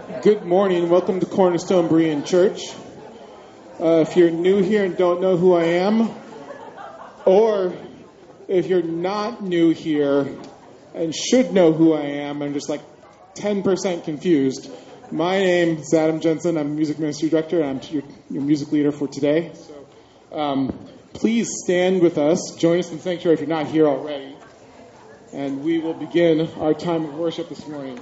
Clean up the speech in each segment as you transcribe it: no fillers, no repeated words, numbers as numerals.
Good morning. Welcome to Cornerstone Berean Church. If you're new here and don't know who I am, or if you're not new here and should know who I am and just like 10% confused, my name is Adam Jensen. I'm Music Ministry Director, and I'm your music leader for today. So please stand with us. Join us in Sanctuary if you're not here already. And we will begin our time of worship this morning.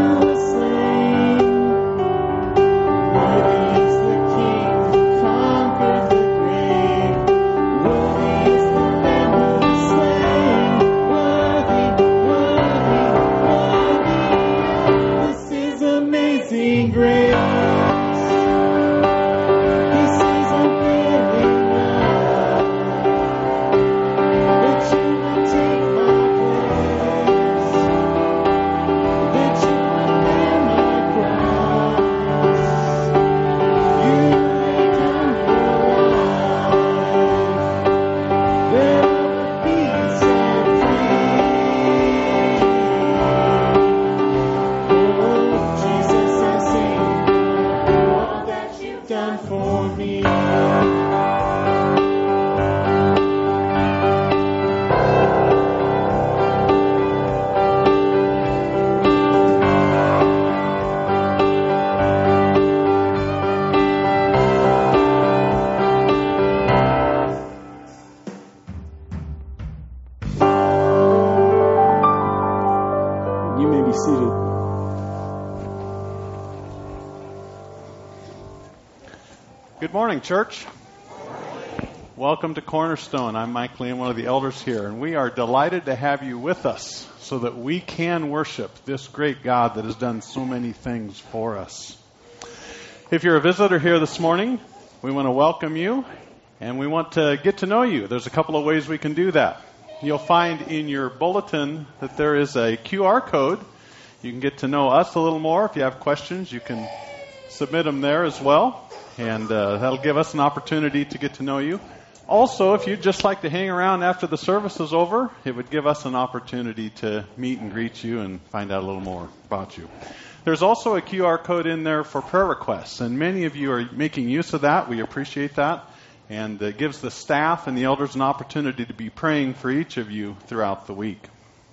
Come Good morning, church. Welcome to Cornerstone. I'm Mike Lee, I'm one of the elders here, and we are delighted to have you with us so that we can worship this great God that has done so many things for us. If you're a visitor here this morning, we want to welcome you, and we want to get to know you. There's a couple of ways we can do that. You'll find in your bulletin that there is a QR code. You can get to know us a little more. If you have questions, you can submit them there as well. And that'll give us an opportunity to get to know you. Also, if you'd just like to hang around after the service is over, it would give us an opportunity to meet and greet you and find out a little more about you. There's also a QR code in there for prayer requests, and many of you are making use of that. We appreciate that. And it gives the staff and the elders an opportunity to be praying for each of you throughout the week.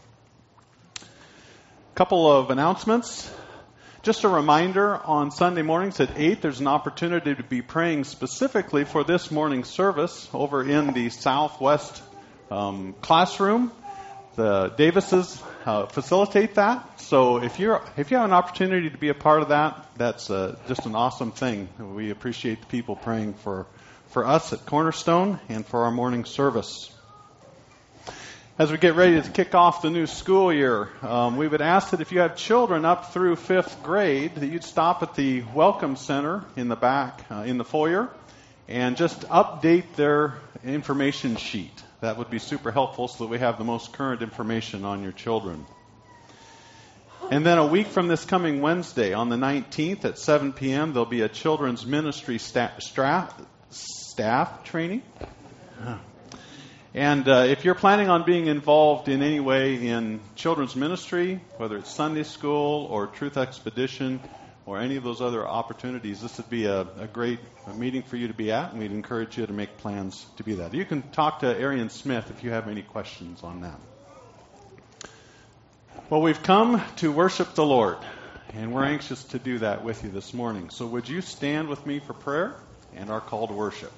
A couple of announcements. Just a reminder, on Sunday mornings at 8, there's an opportunity to be praying specifically for this morning's service over in the southwest classroom. The Davises facilitate that. So if you have an opportunity to be a part of that, that's just an awesome thing. We appreciate the people praying for us at Cornerstone and for our morning service. As we get ready to kick off the new school year, we would ask that if you have children up through 5th grade, that you'd stop at the Welcome Center in the back, in the foyer, and just update their information sheet. That would be super helpful so that we have the most current information on your children. And then a week from this coming Wednesday, on the 19th at 7 p.m., there'll be a children's ministry staff training. And if you're planning on being involved in any way in children's ministry, whether it's Sunday school or Truth Expedition or any of those other opportunities, this would be a great meeting for you to be at, and we'd encourage you to make plans to be that. You can talk to Arian Smith if you have any questions on that. Well, we've come to worship the Lord, and we're anxious to do that with you this morning. So would you stand with me for prayer and our call to worship?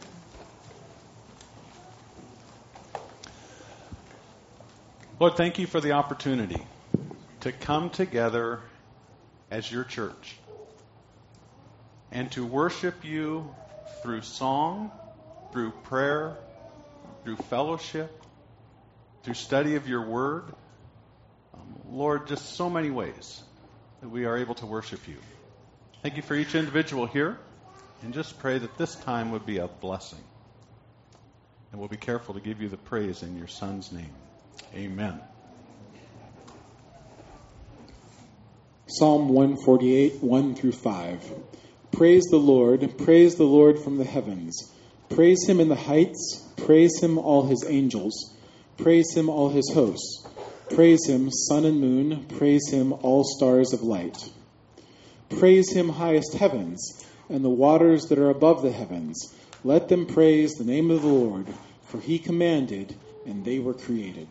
Lord, thank you for the opportunity to come together as your church and to worship you through song, through prayer, through fellowship, through study of your word. Lord, just so many ways that we are able to worship you. Thank you for each individual here, and just pray that this time would be a blessing. And we'll be careful to give you the praise in your Son's name. Amen. Psalm 148, 1 through 5. Praise the Lord from the heavens. Praise him in the heights. Praise him, all his angels. Praise him, all his hosts. Praise him, sun and moon. Praise him, all stars of light. Praise him, highest heavens, and the waters that are above the heavens. Let them praise the name of the Lord, for he commanded, and they were created.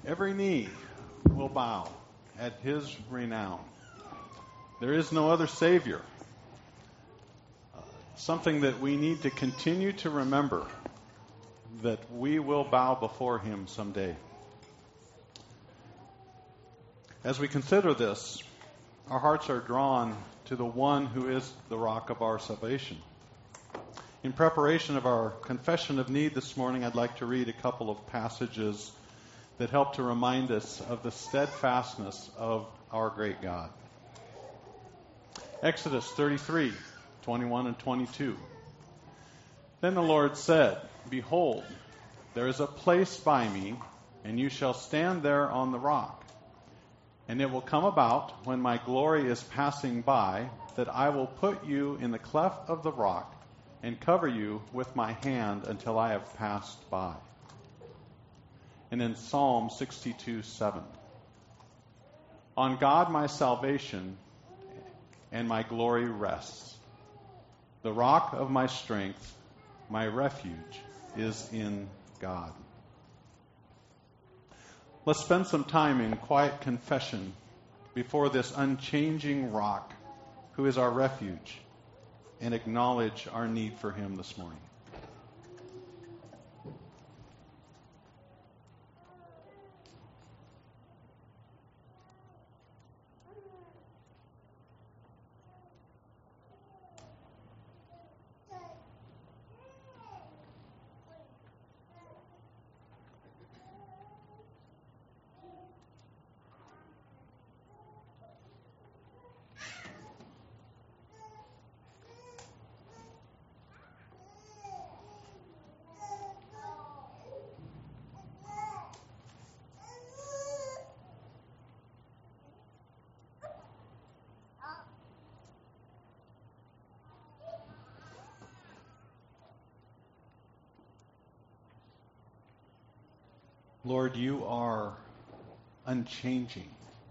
Every knee will bow at his renown. There is no other Savior. Something that we need to continue to remember, that we will bow before him someday. As we consider this, our hearts are drawn to the one who is the rock of our salvation. In preparation of our confession of need this morning, I'd like to read a couple of passages that help to remind us of the steadfastness of our great God. Exodus 33, 21 and 22. Then the Lord said, Behold, there is a place by me, and you shall stand there on the rock. And it will come about, when my glory is passing by, that I will put you in the cleft of the rock, and cover you with my hand until I have passed by. And in Psalm 62:7. On God my salvation and my glory rests. The rock of my strength, my refuge, is in God. Let's spend some time in quiet confession before this unchanging rock who is our refuge, and acknowledge our need for him this morning. Lord, you are unchanging.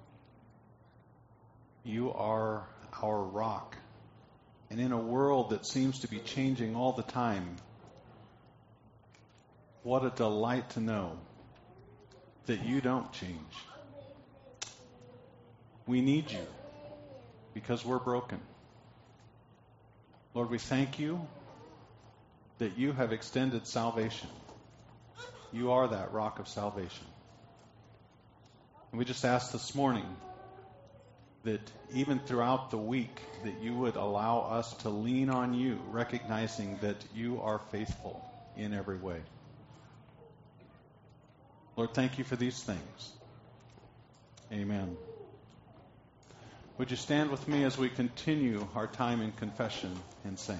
You are our rock. And in a world that seems to be changing all the time, what a delight to know that you don't change. We need you because we're broken. Lord, we thank you that you have extended salvation. You are that rock of salvation. And we just ask this morning that even throughout the week that you would allow us to lean on you, recognizing that you are faithful in every way. Lord, thank you for these things. Amen. Would you stand with me as we continue our time in confession and sing?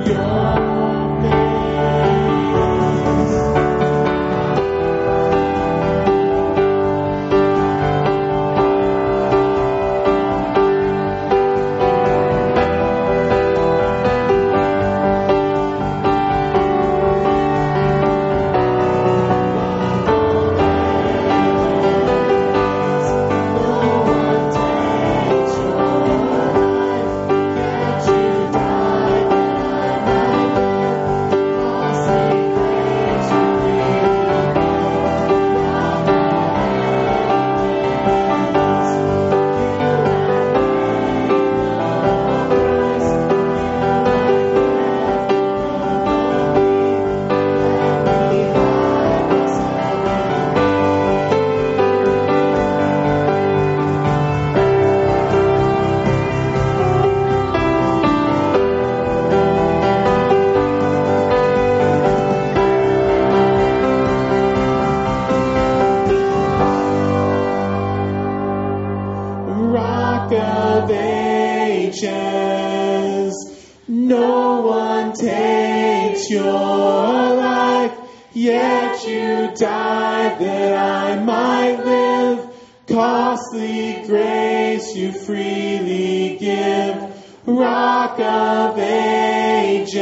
No one takes your life, yet you died that I might live. Costly grace you freely give, Rock of Ages.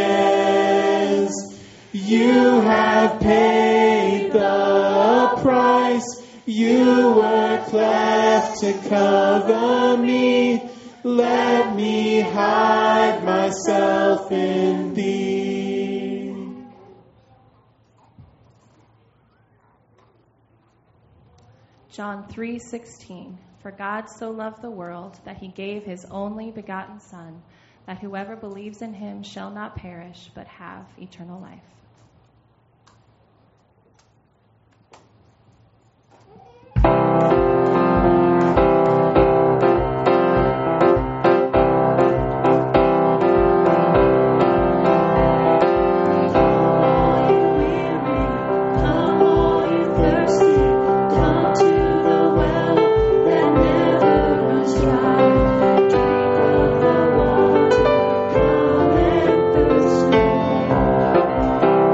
You have paid the price, you were cleft to cover me. Let me hide myself in thee. John 3:16. For God so loved the world that he gave his only begotten Son, that whoever believes in him shall not perish, but have eternal life. Come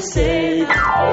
save.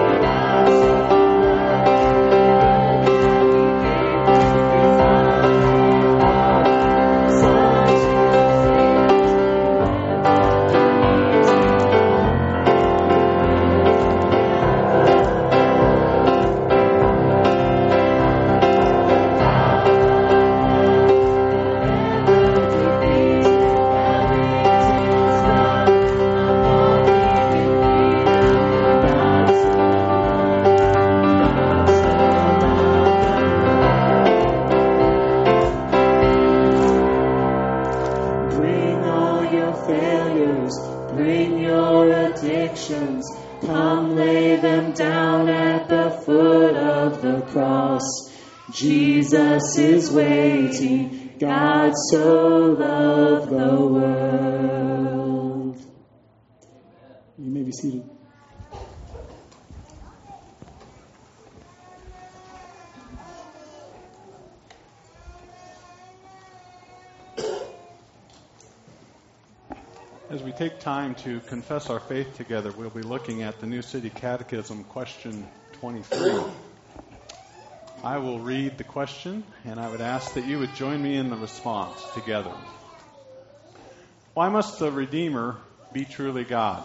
Bring your addictions, come lay them down at the foot of the cross. Jesus is waiting, God so loved the world. You may be seated. As we take time to confess our faith together, we'll be looking at the New City Catechism, question 23. I will read the question, and I would ask that you would join me in the response together. Why must the Redeemer be truly God?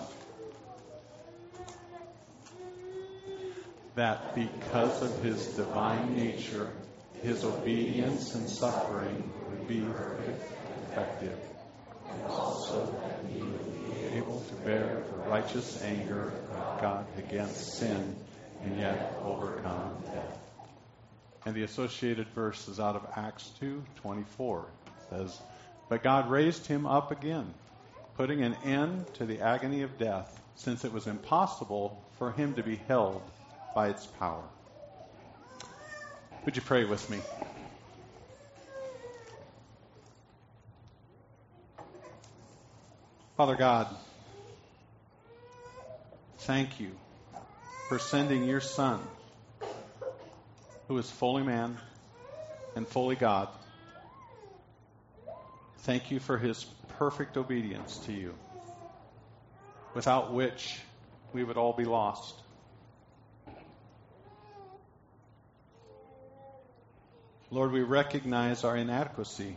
That because of his divine nature, his obedience and suffering would be effective. Also that he would be able to bear the righteous anger of God against sin and yet overcome death. And the associated verse is out of Acts 2:24. It says, "But God raised him up again, putting an end to the agony of death, since it was impossible for him to be held by its power." Would you pray with me? Father God, thank you for sending your Son, who is fully man and fully God. Thank you for his perfect obedience to you, without which we would all be lost. Lord, we recognize our inadequacy,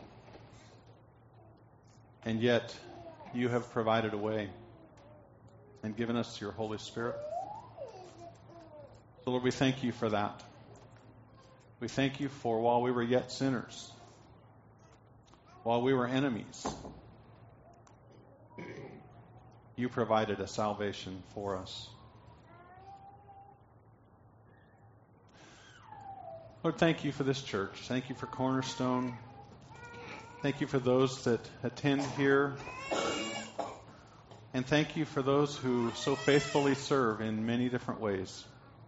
and yet you have provided a way and given us your Holy Spirit. So, Lord, we thank you for that. We thank you for while we were yet sinners, while we were enemies, you provided a salvation for us. Lord, thank you for this church. Thank you for Cornerstone. Thank you for those that attend here. And thank you for those who so faithfully serve in many different ways.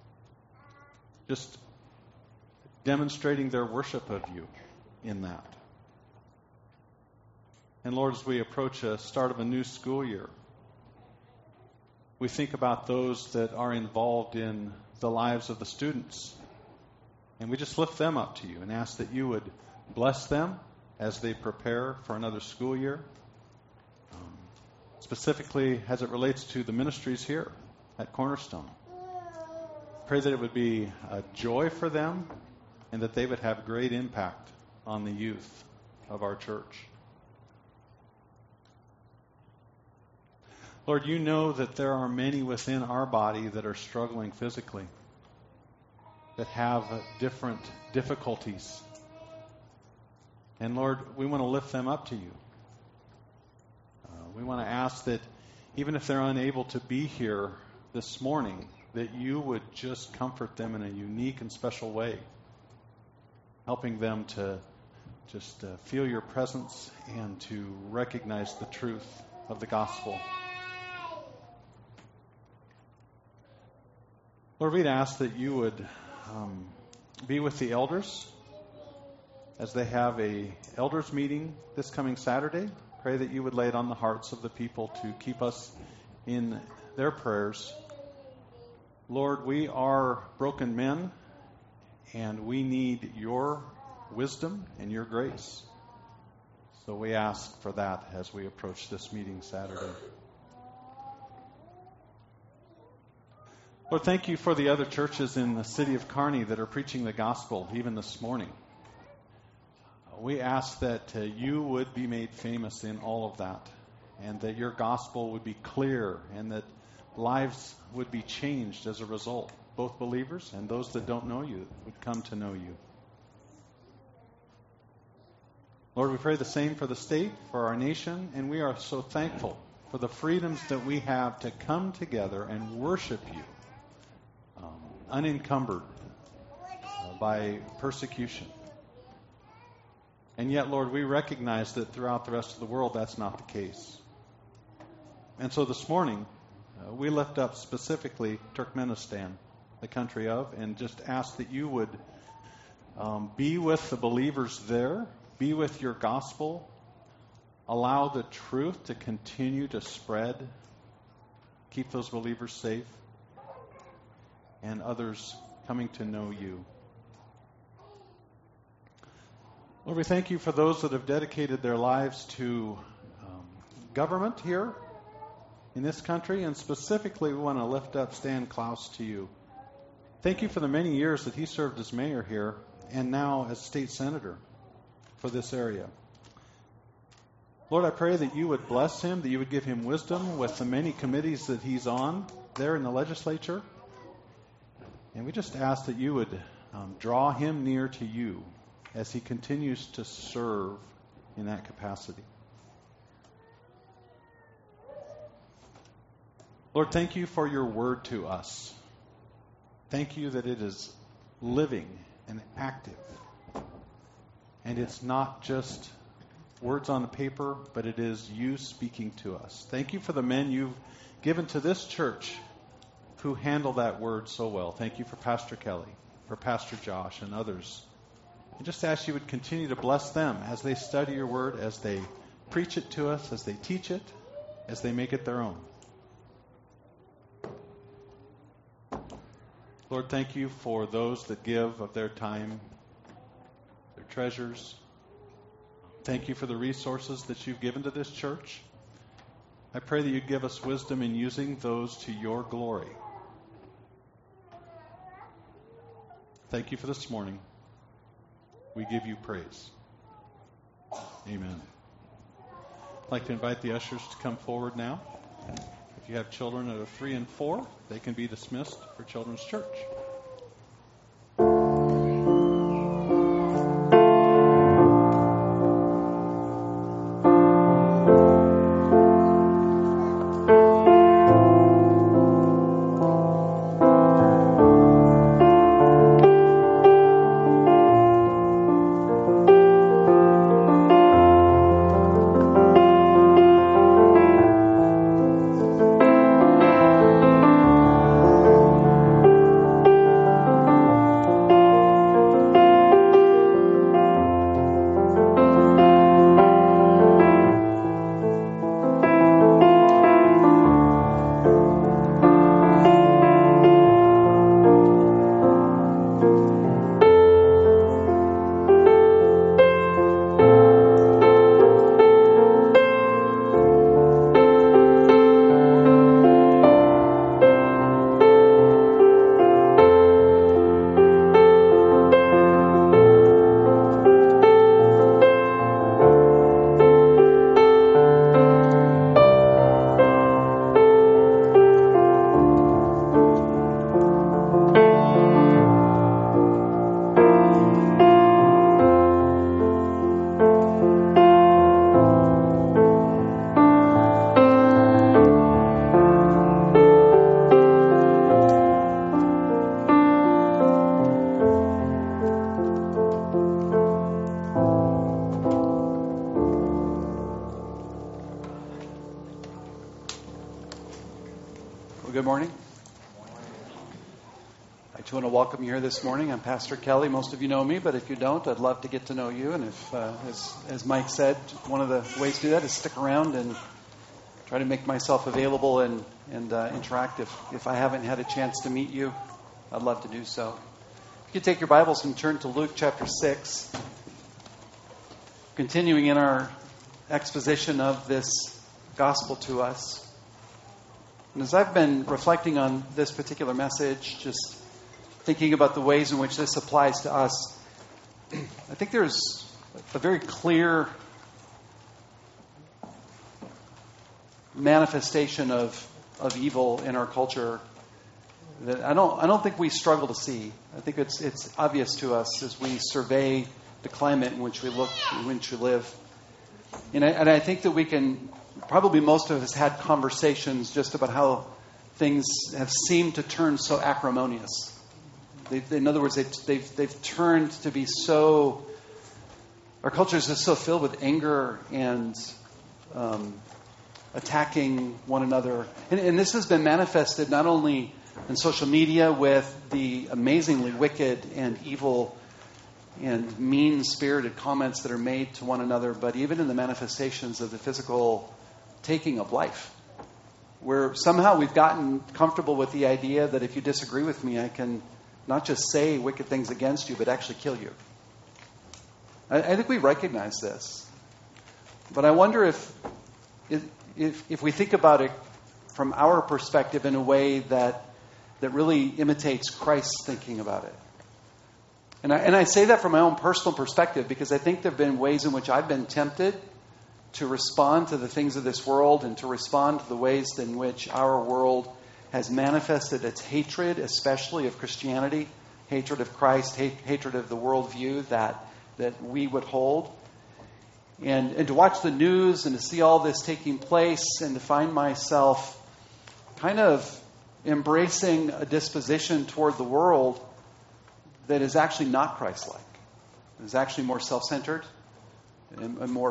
Just demonstrating their worship of you in that. And Lord, as we approach the start of a new school year, we think about those that are involved in the lives of the students. And we just lift them up to you and ask that you would bless them as they prepare for another school year. Specifically as it relates to the ministries here at Cornerstone. Pray that it would be a joy for them and that they would have great impact on the youth of our church. Lord, you know that there are many within our body that are struggling physically, that have different difficulties. And Lord, we want to lift them up to you. We want to ask that even if they're unable to be here this morning, that you would just comfort them in a unique and special way, helping them to just feel your presence and to recognize the truth of the gospel. Lord, we'd ask that you would be with the elders as they have a elders meeting this coming Saturday. Pray that you would lay it on the hearts of the people to keep us in their prayers. Lord, we are broken men, and we need your wisdom and your grace. So we ask for that as we approach this meeting Saturday. Lord, thank you for the other churches in the city of Kearney that are preaching the gospel even this morning. We ask that you would be made famous in all of that, and that your gospel would be clear, and that lives would be changed as a result. Both believers and those that don't know you would come to know you. Lord, we pray the same for the state, for our nation, and we are so thankful for the freedoms that we have to come together and worship you, unencumbered by persecution. And yet, Lord, we recognize that throughout the rest of the world, that's not the case. And so this morning, we lift up specifically Turkmenistan, the country of, and just ask that you would be with the believers there, be with your gospel, allow the truth to continue to spread, keep those believers safe, and others coming to know you. Lord, we thank you for those that have dedicated their lives to government here in this country, and specifically we want to lift up Stan Klaus to you. Thank you for the many years that he served as mayor here and now as state senator for this area. Lord, I pray that you would bless him, that you would give him wisdom with the many committees that he's on there in the legislature. And we just ask that you would draw him near to you as he continues to serve in that capacity. Lord, thank you for your word to us. Thank you that it is living and active. And it's not just words on the paper, but it is you speaking to us. Thank you for the men you've given to this church who handle that word so well. Thank you for Pastor Kelly, for Pastor Josh, and others. I just ask you would continue to bless them as they study your word, as they preach it to us, as they teach it, as they make it their own. Lord, thank you for those that give of their time, their treasures. Thank you for the resources that you've given to this church. I pray that you give us wisdom in using those to your glory. Thank you for this morning. We give you praise. Amen. I'd like to invite the ushers to come forward now. If you have children that are 3 and 4, they can be dismissed for Children's Church. Good morning. I just want to welcome you here this morning. I'm Pastor Kelly. Most of you know me, but if you don't, I'd love to get to know you. And if, as Mike said, one of the ways to do that is stick around and try to make myself available and interact. If I haven't had a chance to meet you, I'd love to do so. You can take your Bibles and turn to Luke chapter 6. Continuing in our exposition of this gospel to us. And as I've been reflecting on this particular message, just thinking about the ways in which this applies to us, I think there's a very clear manifestation of evil in our culture that I don't think we struggle to see. I think it's obvious to us as we survey the climate in which we live. And I think that we can, probably most of us had conversations just about how things have seemed to turn so acrimonious. In other words, they've turned to be so, our culture is just so filled with anger and attacking one another. And this has been manifested not only in social media with the amazingly wicked and evil and mean-spirited comments that are made to one another, but even in the manifestations of the physical taking of life, where somehow we've gotten comfortable with the idea that if you disagree with me, I can not just say wicked things against you, but actually kill you. I think we recognize this. But I wonder if we think about it from our perspective in a way that really imitates Christ's thinking about it. And I say that from my own personal perspective because I think there have been ways in which I've been tempted to respond to the things of this world and to respond to the ways in which our world has manifested its hatred, especially of Christianity, hatred of Christ, hatred of the worldview that we would hold. And to watch the news and to see all this taking place and to find myself kind of embracing a disposition toward the world that is actually not Christ-like. It is actually more self-centered and more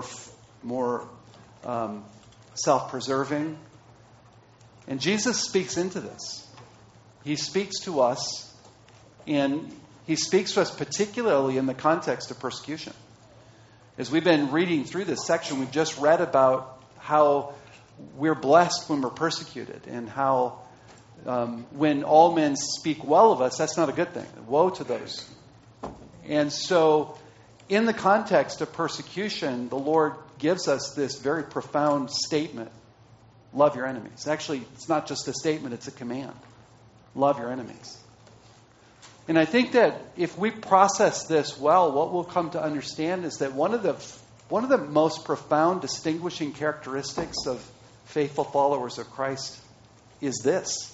self-preserving. And Jesus speaks into this. He speaks to us, and he speaks to us particularly in the context of persecution. As we've been reading through this section, we've just read about how we're blessed when we're persecuted, and how when all men speak well of us, that's not a good thing. Woe to those. And so, in the context of persecution, the Lord gives us this very profound statement. Love your enemies. Actually, it's not just a statement, it's a command. Love your enemies. And I think that if we process this well, what we'll come to understand is that one of the most profound distinguishing characteristics of faithful followers of Christ is this.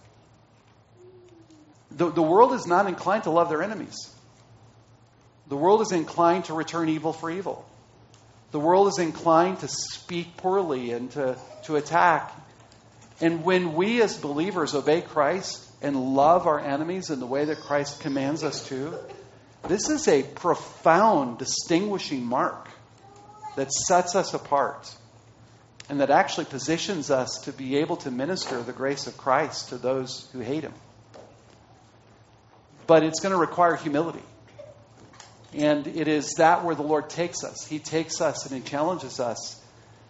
The world is not inclined to love their enemies. The world is inclined to return evil for evil. The world is inclined to speak poorly and to attack. And when we as believers obey Christ and love our enemies in the way that Christ commands us to, this is a profound distinguishing mark that sets us apart and that actually positions us to be able to minister the grace of Christ to those who hate him. But it's going to require humility. And it is that where the Lord takes us. He takes us and he challenges us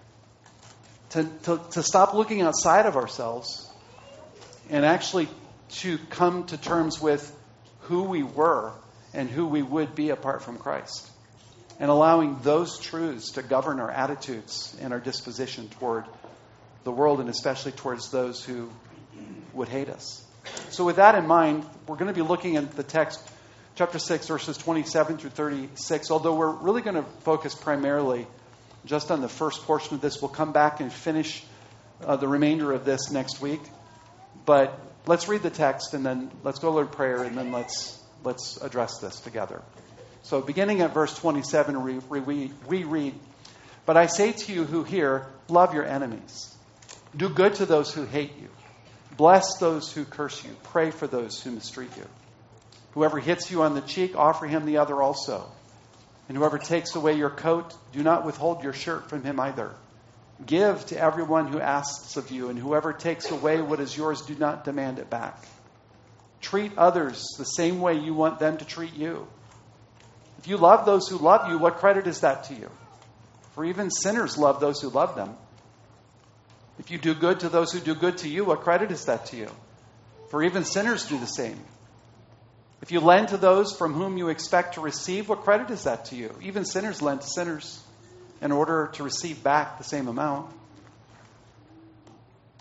to stop looking outside of ourselves and actually to come to terms with who we were and who we would be apart from Christ. And allowing those truths to govern our attitudes and our disposition toward the world and especially towards those who would hate us. So with that in mind, we're going to be looking at the text, chapter 6, verses 27 through 36, although we're really going to focus primarily just on the first portion of this. We'll come back and finish the remainder of this next week. But let's read the text, and then let's go Lord prayer, and then let's address this together. So beginning at verse 27, we read, "But I say to you who hear, love your enemies. Do good to those who hate you. Bless those who curse you. Pray for those who mistreat you. Whoever hits you on the cheek, offer him the other also. And whoever takes away your coat, do not withhold your shirt from him either. Give to everyone who asks of you, and whoever takes away what is yours, do not demand it back. Treat others the same way you want them to treat you. If you love those who love you, what credit is that to you? For even sinners love those who love them. If you do good to those who do good to you, what credit is that to you? For even sinners do the same. If you lend to those from whom you expect to receive, what credit is that to you? Even sinners lend to sinners in order to receive back the same amount.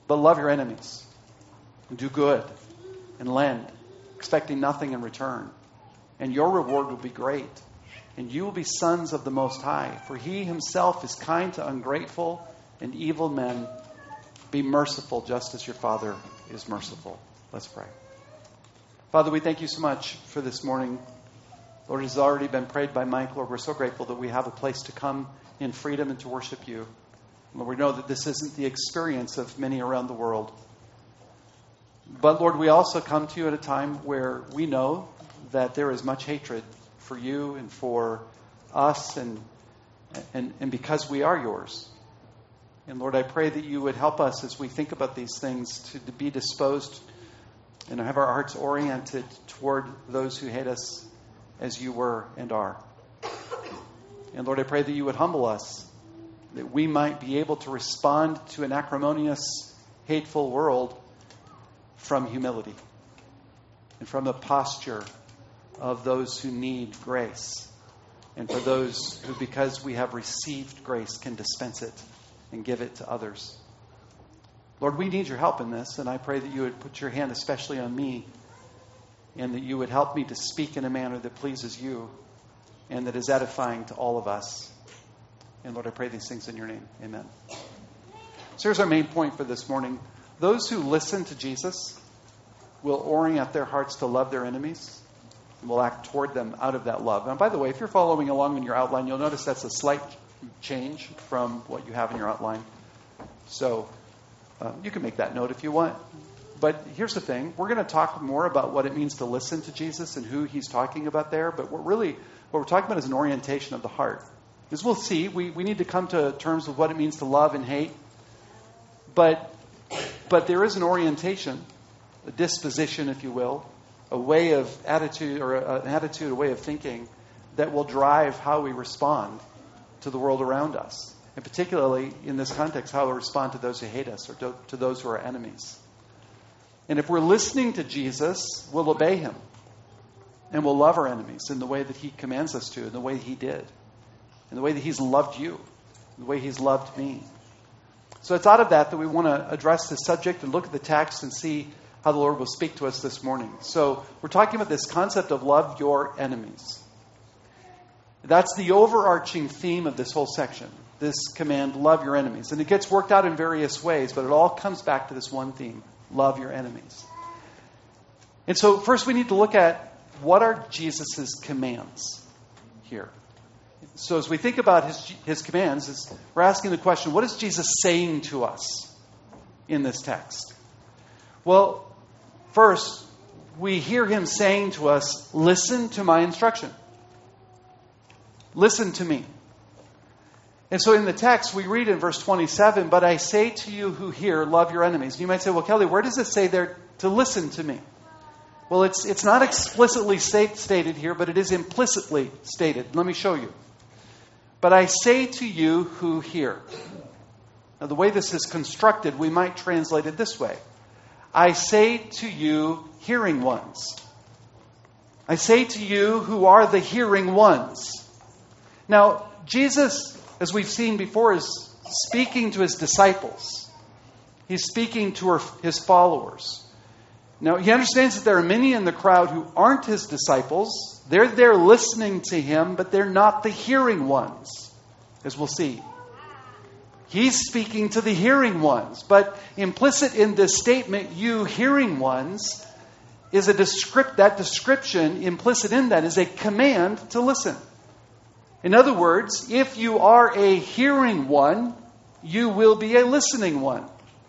But love your enemies, and do good, and lend, expecting nothing in return. And your reward will be great, and you will be sons of the Most High. For he himself is kind to ungrateful and evil men. Be merciful just as your Father is merciful. Let's pray. Father, we thank you so much for this morning. Lord, it has already been prayed by Mike. Lord, we're so grateful that we have a place to come in freedom and to worship you. Lord, we know that this isn't the experience of many around the world. But Lord, we also come to you at a time where we know that there is much hatred for you and for us and because we are yours. And Lord, I pray that you would help us as we think about these things to be disposed and have our hearts oriented toward those who hate us as you were and are. And Lord, I pray that you would humble us, that we might be able to respond to an acrimonious, hateful world from humility and from the posture of those who need grace, and for those who, because we have received grace, can dispense it and give it to others. Lord, we need your help in this, and I pray that you would put your hand especially on me, and that you would help me to speak in a manner that pleases you and that is edifying to all of us. And Lord, I pray these things in your name. Amen. So here's our main point for this morning. Those who listen to Jesus will orient their hearts to love their enemies and will act toward them out of that love. And by the way, if you're following along in your outline, you'll notice that's a slight change from what you have in your outline. So you can make that note if you want. But here's the thing. We're going to talk more about what it means to listen to Jesus and who he's talking about there. But what we're talking about is an orientation of the heart. As we'll see, we need to come to terms with what it means to love and hate. But there is an orientation, a disposition, if you will, a way of attitude, or an attitude, a way of thinking that will drive how we respond to the world around us. And particularly in this context, how we respond to those who hate us or to those who are enemies. And if we're listening to Jesus, we'll obey him. And we'll love our enemies in the way that he commands us to, in the way he did. In the way that he's loved you, in the way he's loved me. So it's out of that we want to address this subject and look at the text and see how the Lord will speak to us this morning. So we're talking about this concept of love your enemies. That's the overarching theme of this whole section, this command, love your enemies. And it gets worked out in various ways, but it all comes back to this one theme, love your enemies. And so first we need to look at what are Jesus' commands here. So as we think about his commands, we're asking the question, what is Jesus saying to us in this text? Well, first, we hear him saying to us, listen to my instruction. Listen to me. And so in the text, we read in verse 27, but I say to you who hear, love your enemies. And you might say, well, Kelly, where does it say there to listen to me? Well, it's not explicitly stated here, but it is implicitly stated. Let me show you. But I say to you who hear. Now, the way this is constructed, we might translate it this way. I say to you, hearing ones. I say to you who are the hearing ones. Now, Jesus, as we've seen before, is speaking to his disciples. He's speaking to his followers. Now, he understands that there are many in the crowd who aren't his disciples. They're there listening to him, but they're not the hearing ones, as we'll see. He's speaking to the hearing ones, but implicit in this statement, you hearing ones, is that description, implicit in that, is a command to listen. In other words, if you are a hearing one, you will be a listening one.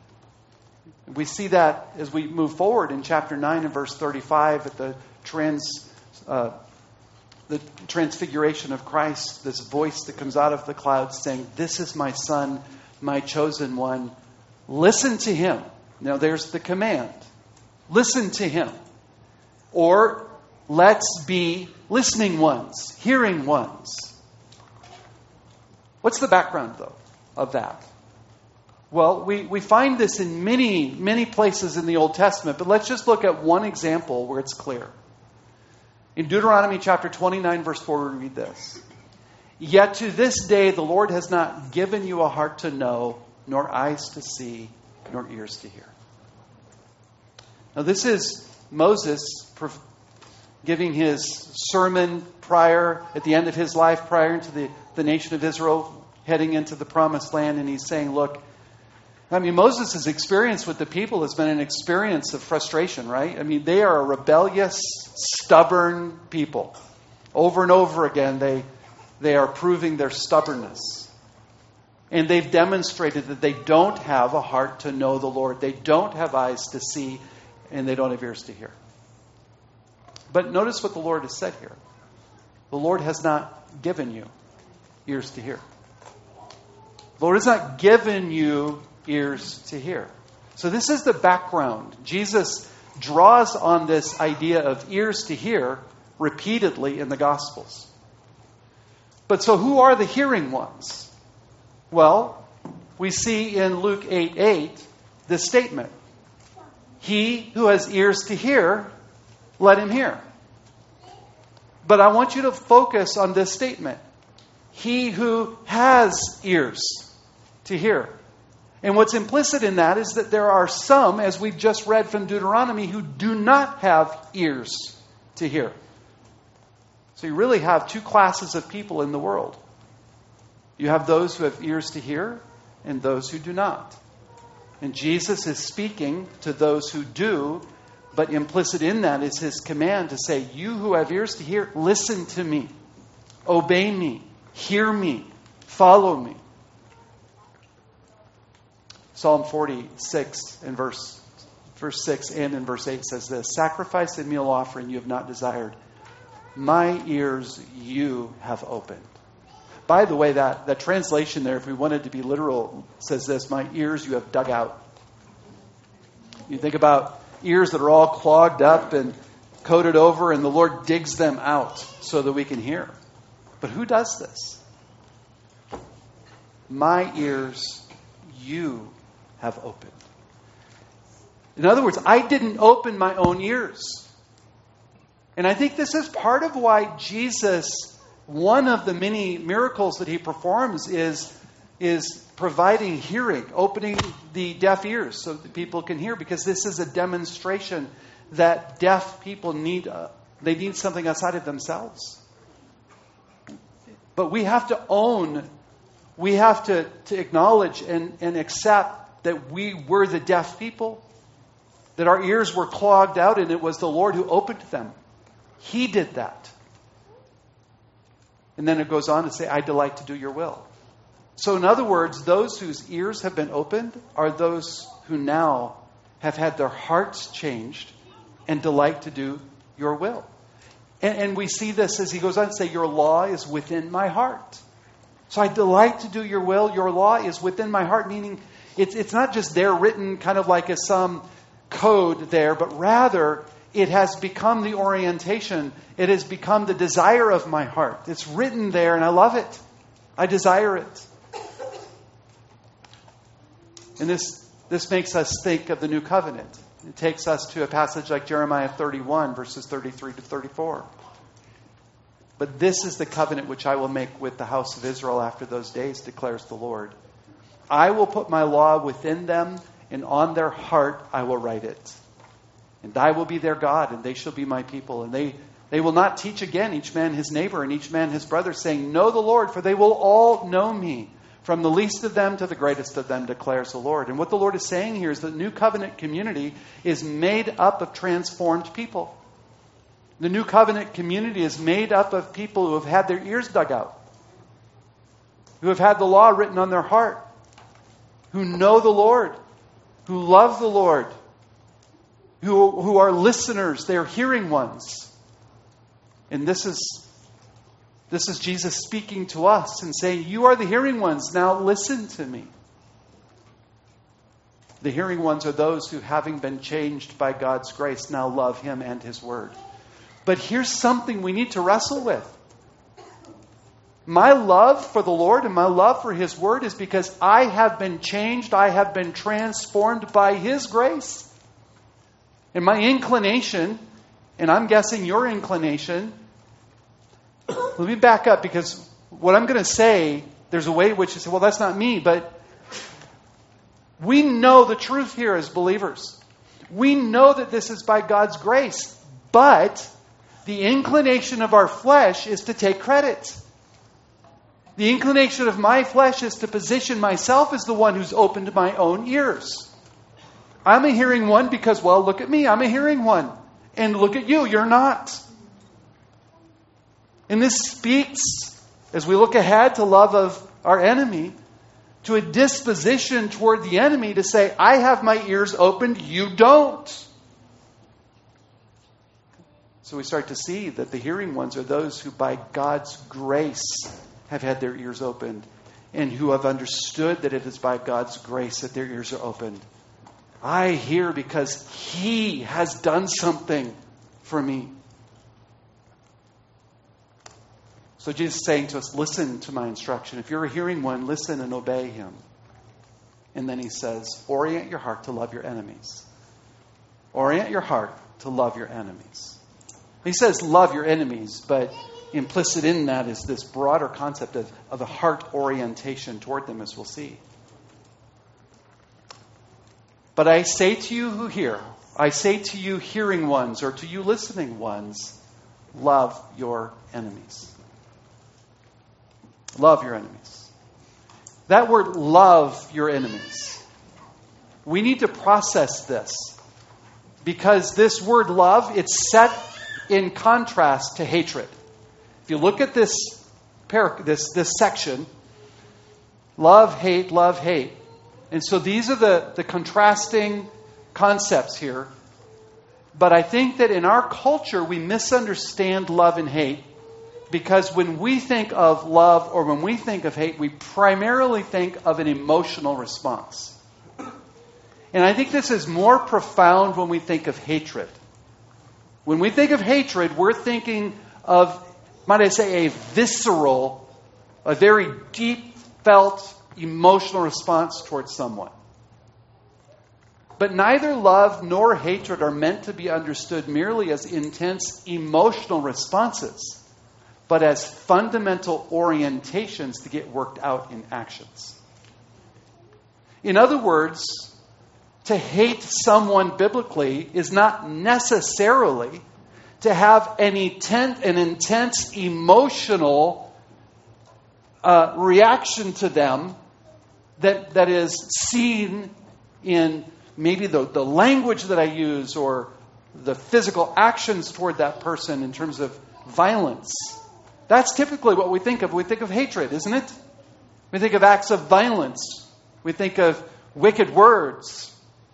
We see that as we move forward in chapter 9 and verse 35 at the transfiguration of Christ, this voice that comes out of the clouds saying, this is my son, my chosen one. Listen to him. Now there's the command. Listen to him. Or let's be listening ones, hearing ones. What's the background, though, of that? Well, we find this in many, many places in the Old Testament, but let's just look at one example where it's clear. In Deuteronomy chapter 29, verse 4, we read this. Yet to this day the Lord has not given you a heart to know, nor eyes to see, nor ears to hear. Now this is Moses giving his sermon at the end of his life, prior to the nation of Israel heading into the promised land. And he's saying, look, I mean, Moses' experience with the people has been an experience of frustration, right? I mean, they are a rebellious, stubborn people. Over and over again, they are proving their stubbornness. And they've demonstrated that they don't have a heart to know the Lord. They don't have eyes to see, and they don't have ears to hear. But notice what the Lord has said here. The Lord has not given you ears to hear. The Lord has not given you ears to hear. So this is the background. Jesus draws on this idea of ears to hear repeatedly in the Gospels. But so who are the hearing ones? Well, we see in Luke 8:8 this statement. He who has ears to hear, let him hear. But I want you to focus on this statement. He who has ears to hear. And what's implicit in that is that there are some, as we've just read from Deuteronomy, who do not have ears to hear. So you really have two classes of people in the world. You have those who have ears to hear and those who do not. And Jesus is speaking to those who do, but implicit in that is his command to say, you who have ears to hear, listen to me, obey me, hear me, follow me. Psalm 46 in verse 6 and in verse 8 says this, sacrifice and meal offering you have not desired. My ears you have opened. By the way, that translation there, if we wanted to be literal, says this, my ears you have dug out. You think about ears that are all clogged up and coated over, and the Lord digs them out so that we can hear. But who does this? My ears you have opened. In other words, I didn't open my own ears. And I think this is part of why Jesus, one of the many miracles that he performs is providing hearing, opening the deaf ears so that people can hear, because this is a demonstration that deaf people need something outside of themselves. But we have to acknowledge and accept that we were the deaf people, that our ears were clogged out, and it was the Lord who opened them. He did that. And then it goes on to say, I delight to do your will. So in other words, those whose ears have been opened are those who now have had their hearts changed and delight to do your will. And we see this as he goes on to say, your law is within my heart. So I delight to do your will. Your law is within my heart, meaning it's not just there written kind of like as some code there, but rather it has become the orientation. It has become the desire of my heart. It's written there and I love it. I desire it. And this makes us think of the new covenant. It takes us to a passage like Jeremiah 31, verses 33 to 34. But this is the covenant which I will make with the house of Israel after those days, declares the Lord. I will put my law within them, and on their heart I will write it. And I will be their God, and they shall be my people. And they will not teach again each man his neighbor and each man his brother, saying, know the Lord, for they will all know me. From the least of them to the greatest of them, declares the Lord. And what the Lord is saying here is that the new covenant community is made up of transformed people. The new covenant community is made up of people who have had their ears dug out, who have had the law written on their heart, who know the Lord, who love the Lord, who are listeners, they're hearing ones. And this is Jesus speaking to us and saying, you are the hearing ones, now listen to me. The hearing ones are those who, having been changed by God's grace, now love him and his word. But here's something we need to wrestle with. My love for the Lord and my love for his word is because I have been changed, I have been transformed by his grace. And my inclination, and I'm guessing your inclination, let me back up, because what I'm going to say, there's a way in which you say, well, that's not me, but We know the truth here as believers. We know that this is by God's grace. But the inclination of our flesh is to take credit. The inclination of my flesh is to position myself as the one who's opened my own ears. I'm a hearing one because, well, look at me. I'm a hearing one. And look at you. You're not. And this speaks, as we look ahead to love of our enemy, to a disposition toward the enemy to say, I have my ears opened, you don't. So we start to see that the hearing ones are those who by God's grace have had their ears opened and who have understood that it is by God's grace that their ears are opened. I hear because He has done something for me. So Jesus is saying to us, listen to my instruction. If you're a hearing one, listen and obey Him. And then He says, orient your heart to love your enemies. Orient your heart to love your enemies. He says love your enemies, but implicit in that is this broader concept of a heart orientation toward them, as we'll see. But I say to you who hear, I say to you hearing ones, or to you listening ones, love your enemies. Love your enemies. That word, love your enemies. We need to process this. Because this word love, it's set in contrast to hatred. If you look at this section, love, hate, love, hate. And so these are the contrasting concepts here. But I think that in our culture, we misunderstand love and hate. Because when we think of love or when we think of hate, we primarily think of an emotional response. And I think this is more profound when we think of hatred. When we think of hatred, we're thinking of, might I say, a visceral, a very deep felt emotional response towards someone. But neither love nor hatred are meant to be understood merely as intense emotional responses, but as fundamental orientations to get worked out in actions. In other words, to hate someone biblically is not necessarily to have an intense emotional reaction to them that is seen in maybe the language that I use or the physical actions toward that person in terms of violence. That's typically what we think of. We think of hatred, isn't it? We think of acts of violence. We think of wicked words.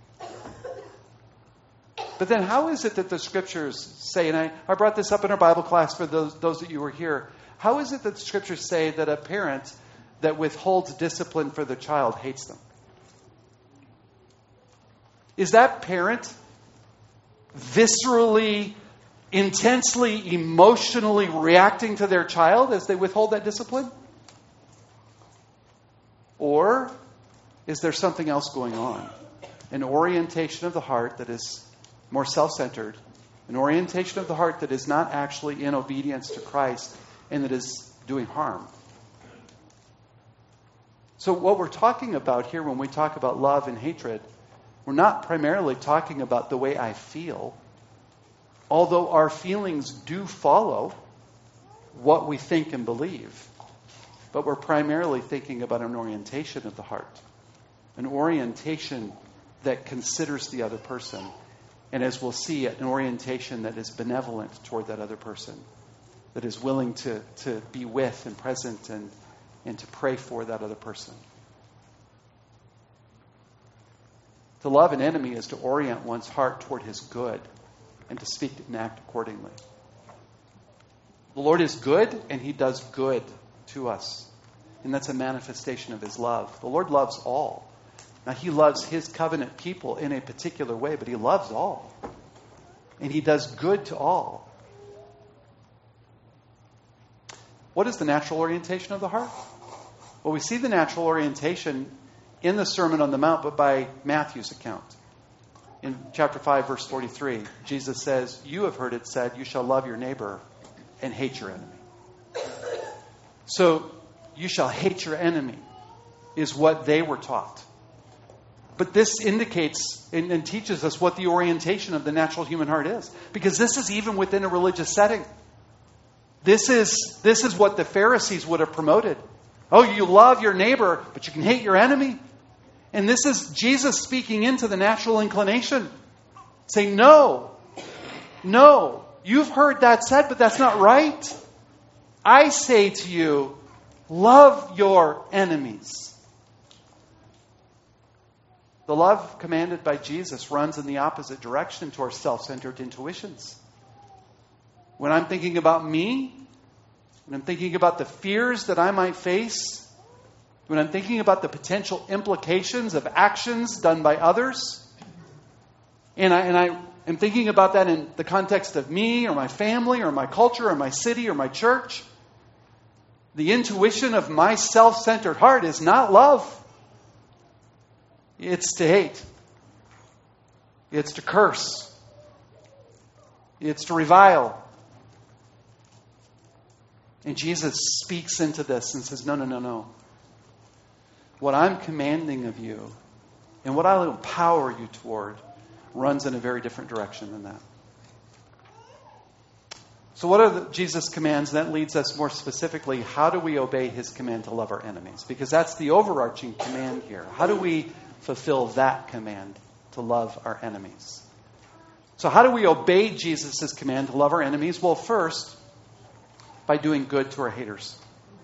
But then how is it that the Scriptures say, and I brought this up in our Bible class for those of you who were here, how is it that the Scriptures say that a parent that withholds discipline for their child hates them? Is that parent viscerally, intensely, emotionally reacting to their child as they withhold that discipline? Or is there something else going on? An orientation of the heart that is more self-centered, an orientation of the heart that is not actually in obedience to Christ and that is doing harm. So what we're talking about here when we talk about love and hatred, we're not primarily talking about the way I feel, although our feelings do follow what we think and believe. But we're primarily thinking about an orientation of the heart, an orientation that considers the other person. And as we'll see, an orientation that is benevolent toward that other person, that is willing to be with and present and to pray for that other person. To love an enemy is to orient one's heart toward his good and to speak and act accordingly. The Lord is good and He does good to us. And that's a manifestation of His love. The Lord loves all. Now, He loves His covenant people in a particular way, but He loves all. And He does good to all. What is the natural orientation of the heart? Well, we see the natural orientation in the Sermon on the Mount, but by Matthew's account. In chapter 5, verse 43, Jesus says, "You have heard it said, you shall love your neighbor and hate your enemy." So, you shall hate your enemy is what they were taught. But this indicates and teaches us what the orientation of the natural human heart is. Because this is even within a religious setting. This is what the Pharisees would have promoted. Oh, you love your neighbor, but you can hate your enemy. And this is Jesus speaking into the natural inclination. Saying, no, you've heard that said, but that's not right. I say to you, love your enemies. The love commanded by Jesus runs in the opposite direction to our self-centered intuitions. When I'm thinking about me, when I'm thinking about the fears that I might face, when I'm thinking about the potential implications of actions done by others, and I am thinking about that in the context of me or my family or my culture or my city or my church, the intuition of my self-centered heart is not love. It's to hate. It's to curse. It's to revile. And Jesus speaks into this and says, no. What I'm commanding of you and what I'll empower you toward runs in a very different direction than that. So what are Jesus' commands? That leads us more specifically, how do we obey his command to love our enemies? Because that's the overarching command here. How do we fulfill that command to love our enemies? So how do we obey Jesus' command to love our enemies? Well, first, by doing good to our haters.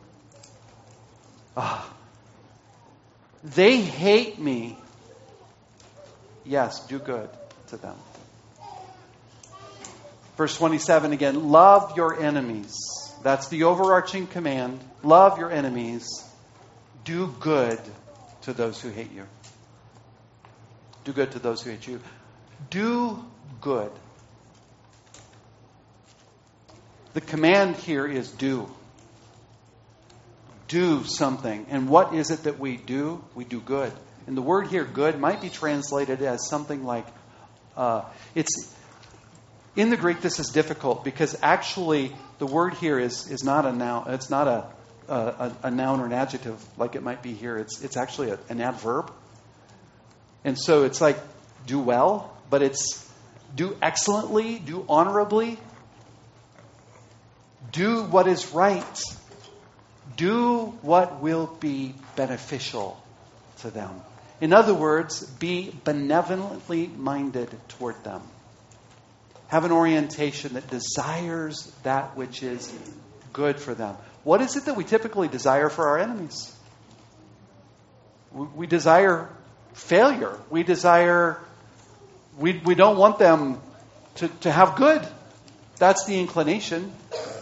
They hate me. Yes, do good to them. Verse 27 again, love your enemies. That's the overarching command. Love your enemies. Do good to those who hate you. Do good to those who hate you. Do good. The command here is do. Do something. And what is it that we do? We do good. And the word here, good, might be translated as something like, it's in the Greek this is difficult because actually the word here is not a noun. It's not a noun or an adjective like it might be here. It's actually an adverb. And so it's like do well, but it's do excellently, do honorably, do what is right, do what will be beneficial to them. In other words, be benevolently minded toward them. Have an orientation that desires that which is good for them. What is it that we typically desire for our enemies? We desire failure. We desire, we don't want them to have good. That's the inclination.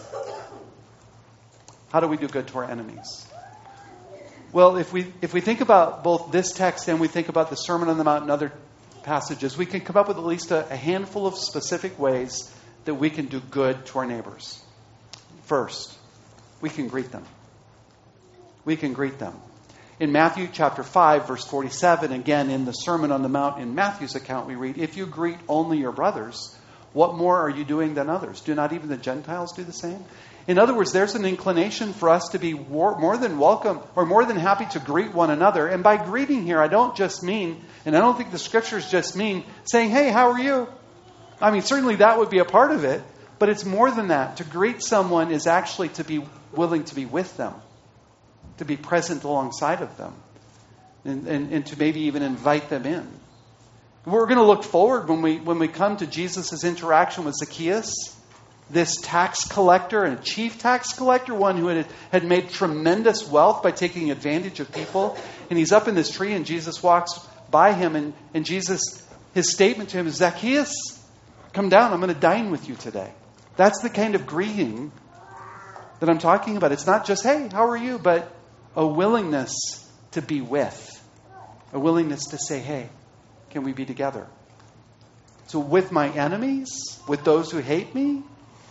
How do we do good to our enemies? Well, if we think about both this text and we think about the Sermon on the Mount and other passages, we can come up with at least a handful of specific ways that we can do good to our neighbors. First, we can greet them. We can greet them. In Matthew chapter 5, verse 47, again in the Sermon on the Mount in Matthew's account, we read, if you greet only your brothers, what more are you doing than others? Do not even the Gentiles do the same? In other words, there's an inclination for us to be more than welcome or more than happy to greet one another. And by greeting here, I don't just mean, and I don't think the scriptures just mean saying, hey, how are you? I mean, certainly that would be a part of it, but it's more than that. To greet someone is actually to be willing to be with them, to be present alongside of them, and to maybe even invite them in. We're going to look forward when we come to Jesus' interaction with Zacchaeus, this tax collector and a chief tax collector, one who had made tremendous wealth by taking advantage of people. And he's up in this tree and Jesus walks by him and Jesus, his statement to him is, Zacchaeus, come down, I'm going to dine with you today. That's the kind of greeting that I'm talking about. It's not just, hey, how are you? But a willingness to be with. A willingness to say, hey, can we be together? So with my enemies, with those who hate me,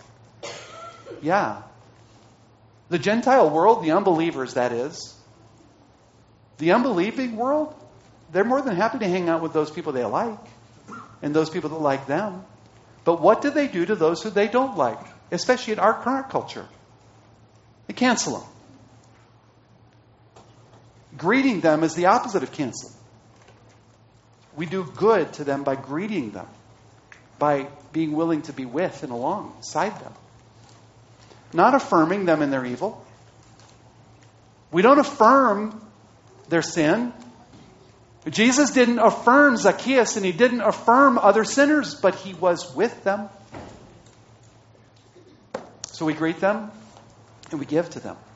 yeah. The Gentile world, the unbelievers, that is. The unbelieving world, they're more than happy to hang out with those people they like and those people that like them. But what do they do to those who they don't like, especially in our current culture? They cancel them. Greeting them is the opposite of canceling. We do good to them by greeting them, by being willing to be with and alongside them. Not affirming them in their evil. We don't affirm their sin. Jesus didn't affirm Zacchaeus and he didn't affirm other sinners, but he was with them. So we greet them and we give to them.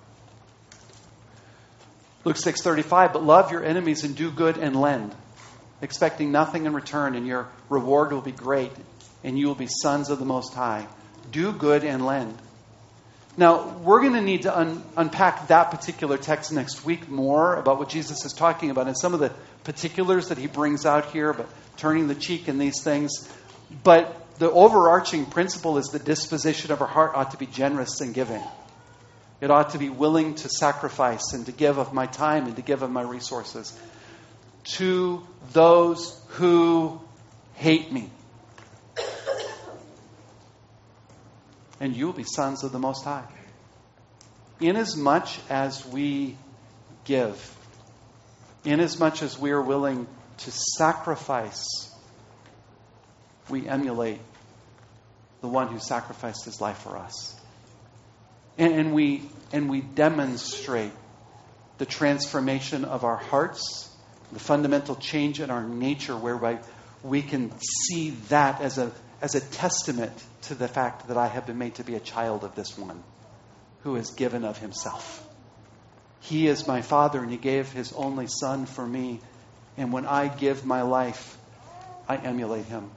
Luke 6:35, but love your enemies and do good and lend, expecting nothing in return, and your reward will be great, and you will be sons of the Most High. Do good and lend. Now, we're going to need to unpack that particular text next week more about what Jesus is talking about and some of the particulars that he brings out here about turning the cheek and these things. But the overarching principle is the disposition of our heart ought to be generous and giving. It ought to be willing to sacrifice and to give of my time and to give of my resources to those who hate me. And you will be sons of the Most High. Inasmuch as we give, inasmuch as we are willing to sacrifice, we emulate the one who sacrificed his life for us. And we demonstrate the transformation of our hearts, the fundamental change in our nature, whereby we can see that as a testament to the fact that I have been made to be a child of this one who has given of himself. He is my Father, and he gave his only Son for me. And when I give my life, I emulate him.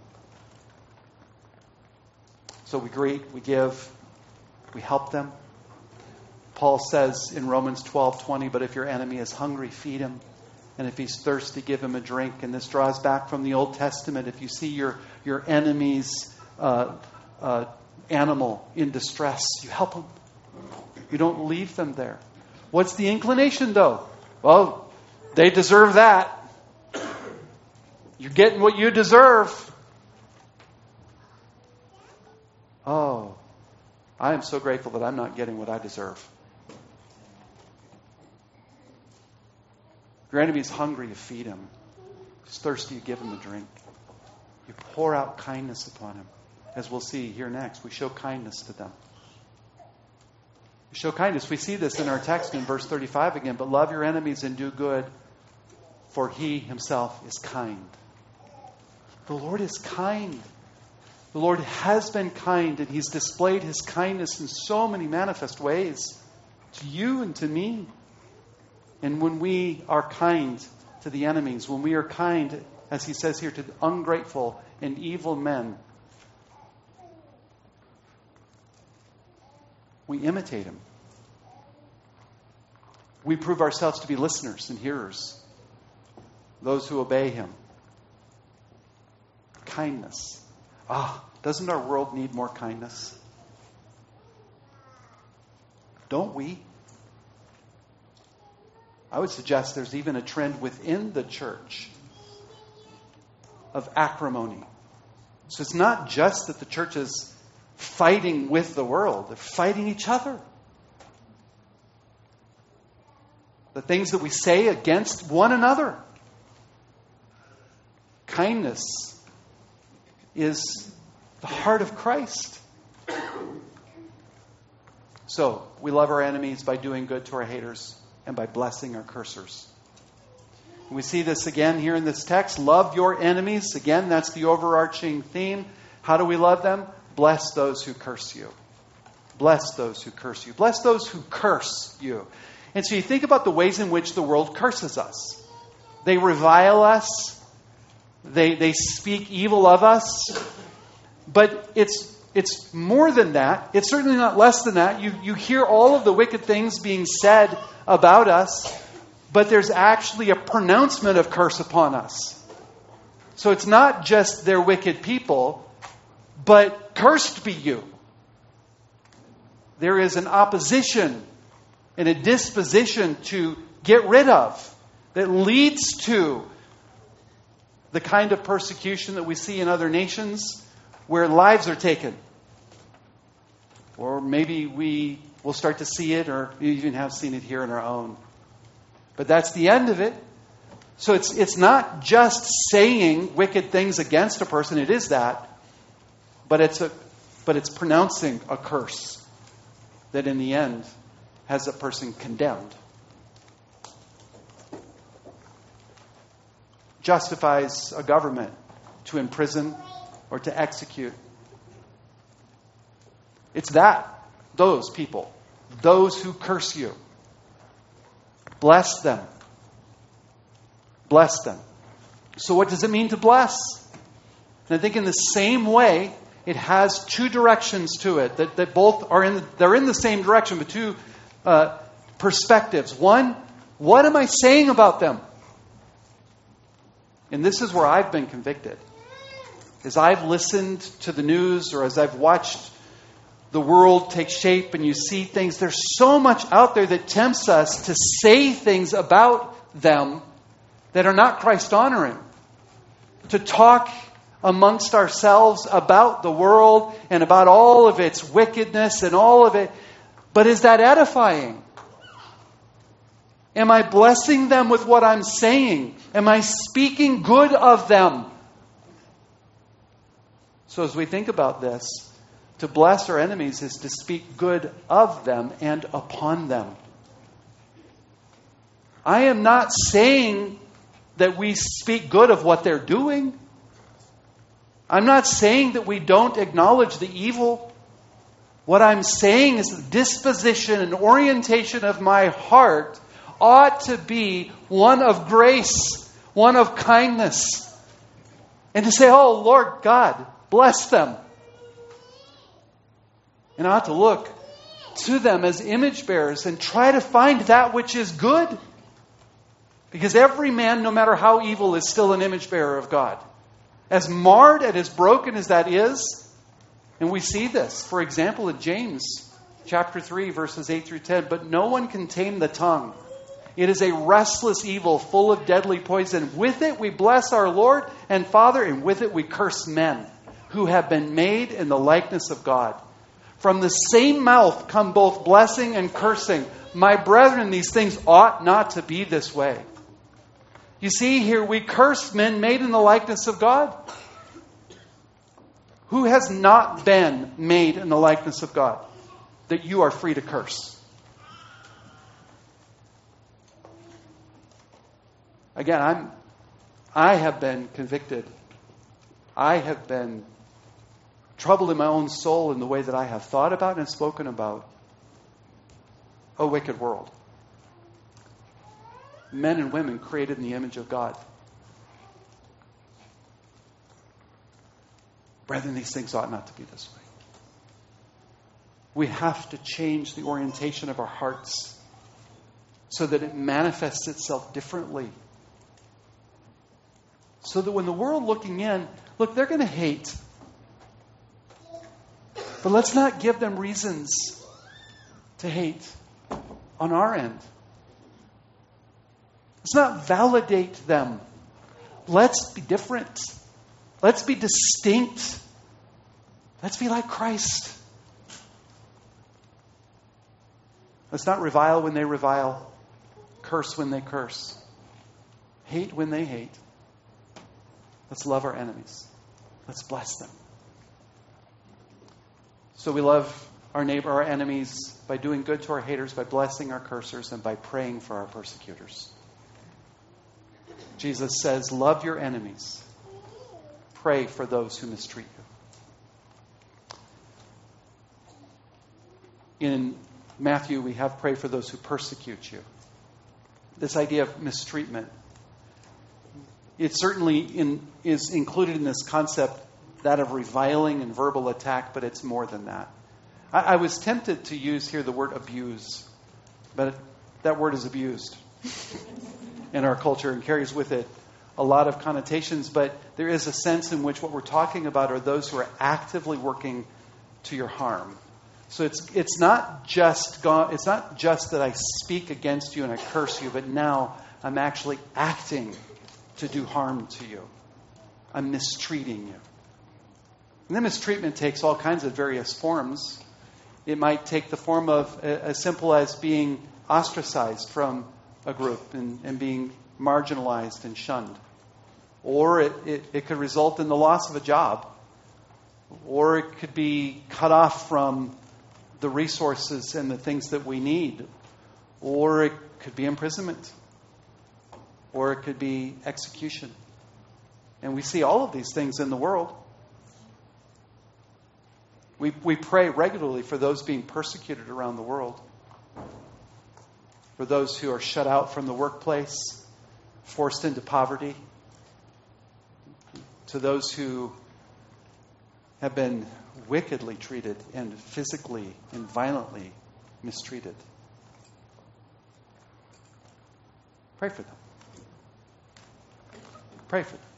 So we greet, we give, we help them. Paul says in Romans 12:20, but if your enemy is hungry, feed him. And if he's thirsty, give him a drink. And this draws back from the Old Testament. If you see your enemy's animal in distress, you help him. You don't leave them there. What's the inclination, though? Well, they deserve that. You're getting what you deserve. Oh, I am so grateful that I'm not getting what I deserve. If your enemy is hungry, you feed him. If he's thirsty, you give him a drink. You pour out kindness upon him. As we'll see here next, we show kindness to them. We show kindness. We see this in our text in verse 35 again. But love your enemies and do good, for he himself is kind. The Lord is kind. The Lord has been kind, and he's displayed his kindness in so many manifest ways to you and to me. And when we are kind to the enemies, when we are kind, as he says here, to the ungrateful and evil men, we imitate him. We prove ourselves to be listeners and hearers, those who obey him. Kindness. Doesn't our world need more kindness? Don't we? I would suggest there's even a trend within the church of acrimony. So it's not just that the church is fighting with the world. They're fighting each other. The things that we say against one another. Kindness is the heart of Christ. So, we love our enemies by doing good to our haters and by blessing our cursers. We see this again here in this text. Love your enemies. Again, that's the overarching theme. How do we love them? Bless those who curse you. Bless those who curse you. Bless those who curse you. And so you think about the ways in which the world curses us. They revile us. They speak evil of us. But it's more than that. It's certainly not less than that. You hear all of the wicked things being said about us, but there's actually a pronouncement of curse upon us. So it's not just they're wicked people, but cursed be you. There is an opposition and a disposition to get rid of that leads to the kind of persecution that we see in other nations where lives are taken. Or maybe we will start to see it, or even have seen it here in our own. But that's the end of it. So it's not just saying wicked things against a person. It is that, but it's pronouncing a curse that in the end has a person condemned. Justifies a government to imprison or to execute. It's those people, those who curse you. Bless them. Bless them. So what does it mean to bless? And I think in the same way, it has two directions to it that both they're in the same direction, but two perspectives. One, what am I saying about them? And this is where I've been convicted. As I've listened to the news or as I've watched the world take shape and you see things, there's so much out there that tempts us to say things about them that are not Christ-honoring. To talk amongst ourselves about the world and about all of its wickedness and all of it. But is that edifying? Am I blessing them with what I'm saying? Am I speaking good of them? So as we think about this, to bless our enemies is to speak good of them and upon them. I am not saying that we speak good of what they're doing. I'm not saying that we don't acknowledge the evil. What I'm saying is the disposition and orientation of my heart ought to be one of grace, one of kindness. And to say, oh, Lord God, bless them. And I ought to look to them as image bearers and try to find that which is good. Because every man, no matter how evil, is still an image bearer of God. As marred and as broken as that is, and we see this, for example, in James chapter 3, verses 8 through 10, but no one can tame the tongue. It is a restless evil full of deadly poison. With it we bless our Lord and Father, and with it we curse men who have been made in the likeness of God. From the same mouth come both blessing and cursing. My brethren, these things ought not to be this way. You see, here we curse men made in the likeness of God. Who has not been made in the likeness of God that you are free to curse? Again, I have been convicted. I have been troubled in my own soul in the way that I have thought about and spoken about a wicked world. Men and women created in the image of God. Brethren, these things ought not to be this way. We have to change the orientation of our hearts so that it manifests itself differently. So that when the world looking in, look, they're going to hate. But let's not give them reasons to hate on our end. Let's not validate them. Let's be different. Let's be distinct. Let's be like Christ. Let's not revile when they revile, curse when they curse, hate when they hate. Let's love our enemies. Let's bless them. So we love our neighbor, our enemies, by doing good to our haters, by blessing our cursers, and by praying for our persecutors. Jesus says, love your enemies. Pray for those who mistreat you. In Matthew, we have pray for those who persecute you. This idea of mistreatment, it certainly is included in this concept, that of reviling and verbal attack, but it's more than that. I was tempted to use here the word abuse, but that word is abused in our culture and carries with it a lot of connotations, but there is a sense in which what we're talking about are those who are actively working to your harm. So it's not just that I speak against you and I curse you, but now I'm actually acting to do harm to you. I'm mistreating you. And then mistreatment takes all kinds of various forms. It might take the form of as simple as being ostracized from a group and being marginalized and shunned. Or it could result in the loss of a job. Or it could be cut off from the resources and the things that we need. Or it could be imprisonment. Or it could be execution. And we see all of these things in the world. We pray regularly for those being persecuted around the world. For those who are shut out from the workplace, forced into poverty. To those who have been wickedly treated and physically and violently mistreated. Pray for them. Pray for them.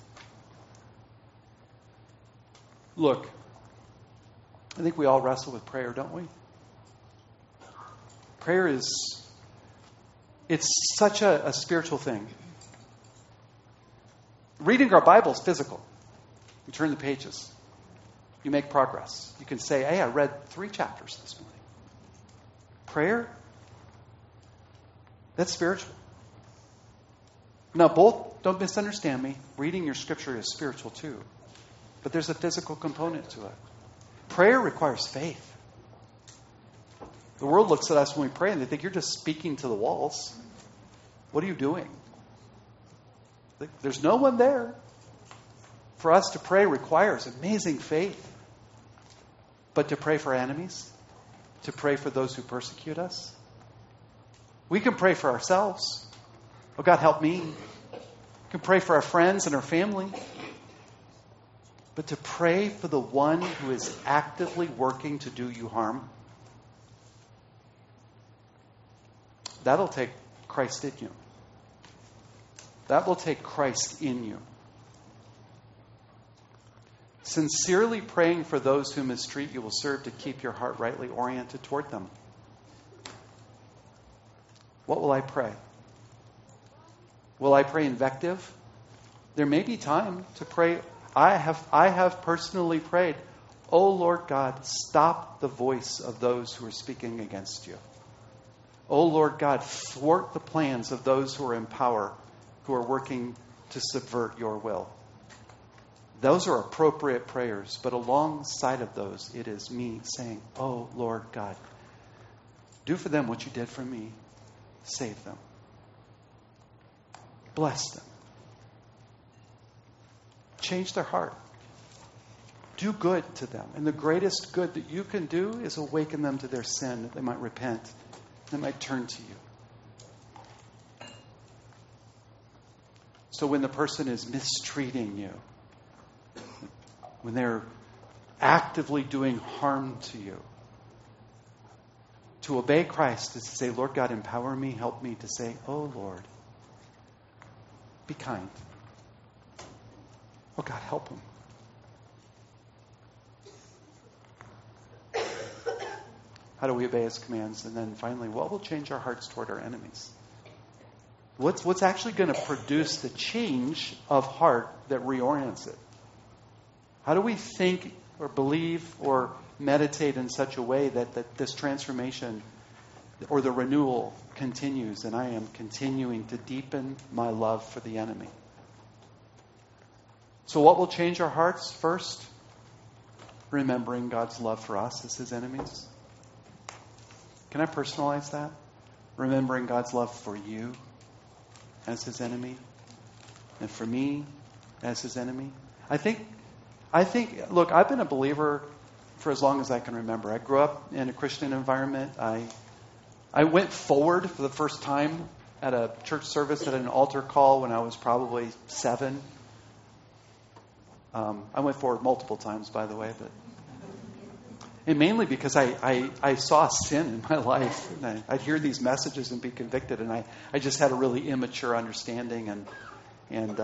Look, I think we all wrestle with prayer, don't we? Prayer it's such a spiritual thing. Reading our Bible is physical. You turn the pages. You make progress. You can say, hey, I read 3 chapters this morning. Prayer, that's spiritual. Now, both, don't misunderstand me, reading your scripture is spiritual too. But there's a physical component to it. Prayer requires faith. The world looks at us when we pray and they think you're just speaking to the walls. What are you doing? There's no one there. For us to pray requires amazing faith. But to pray for enemies, to pray for those who persecute us, we can pray for ourselves. Oh, God, help me. We can pray for our friends and our family. But to pray for the one who is actively working to do you harm, that'll take Christ in you. That will take Christ in you. Sincerely praying for those who mistreat you will serve to keep your heart rightly oriented toward them. What will I pray? Will I pray invective? There may be time to pray. I have personally prayed, oh Lord God, stop the voice of those who are speaking against you. Oh Lord God, thwart the plans of those who are in power, who are working to subvert your will. Those are appropriate prayers, but alongside of those, it is me saying, oh Lord God, do for them what you did for me. Save them. Bless them. Change their heart. Do good to them. And the greatest good that you can do is awaken them to their sin, that they might repent, they might turn to you. So when the person is mistreating you, when they're actively doing harm to you, to obey Christ is to say, Lord God, empower me, help me to say, oh Lord, be kind. Oh God, help them. How do we obey His commands? And then finally, what will change our hearts toward our enemies? What's actually going to produce the change of heart that reorients it? How do we think or believe or meditate in such a way that this transformation or the renewal continues and I am continuing to deepen my love for the enemy? So what will change our hearts? First, remembering God's love for us as His enemies. Can I personalize that? Remembering God's love for you as His enemy and for me as His enemy. I think, look, I've been a believer for as long as I can remember. I grew up in a Christian environment. I went forward for the first time at a church service at an altar call when I was probably 7. I went forward multiple times, by the way, and mainly because I saw sin in my life. And I'd hear these messages and be convicted, and I just had a really immature understanding. And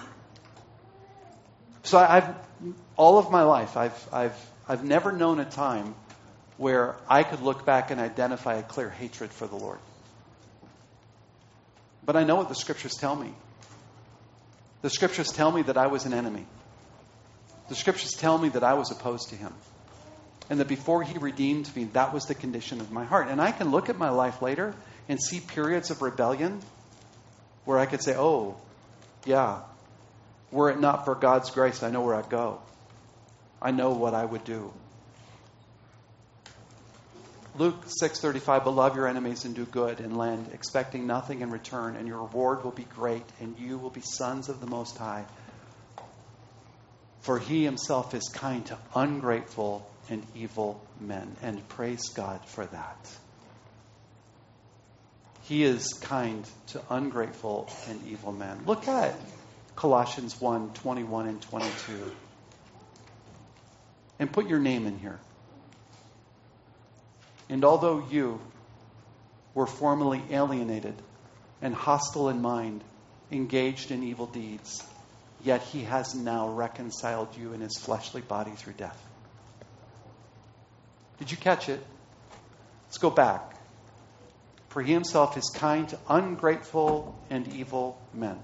so I've all of my life I've never known a time where I could look back and identify a clear hatred for the Lord. But I know what the Scriptures tell me. The Scriptures tell me that I was an enemy. The Scriptures tell me that I was opposed to Him. And that before He redeemed me, that was the condition of my heart. And I can look at my life later and see periods of rebellion where I could say, oh, yeah, were it not for God's grace, I know where I'd go. I know what I would do. Luke 6:35, but love your enemies and do good and lend, expecting nothing in return, and your reward will be great, and you will be sons of the Most High. For he himself is kind to ungrateful and evil men. And praise God for that. He is kind to ungrateful and evil men. Look at Colossians 1:21 and 22. And put your name in here. And although you were formerly alienated and hostile in mind, engaged in evil deeds, yet he has now reconciled you in his fleshly body through death. Did you catch it? Let's go back. For he himself is kind to ungrateful and evil men.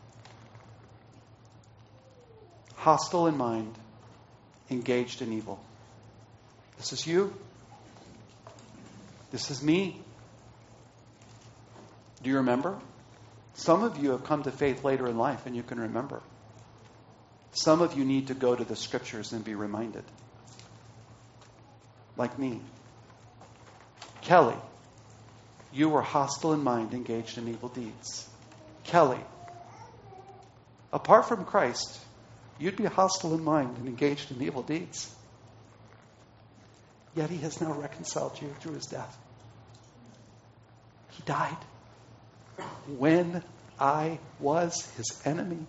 Hostile in mind, engaged in evil. This is you. This is me. Do you remember? Some of you have come to faith later in life and you can remember. Some of you need to go to the scriptures and be reminded. Like me. Kelly, you were hostile in mind, engaged in evil deeds. Kelly, apart from Christ, you'd be hostile in mind and engaged in evil deeds. Yet he has now reconciled you through his death. He died when I was his enemy.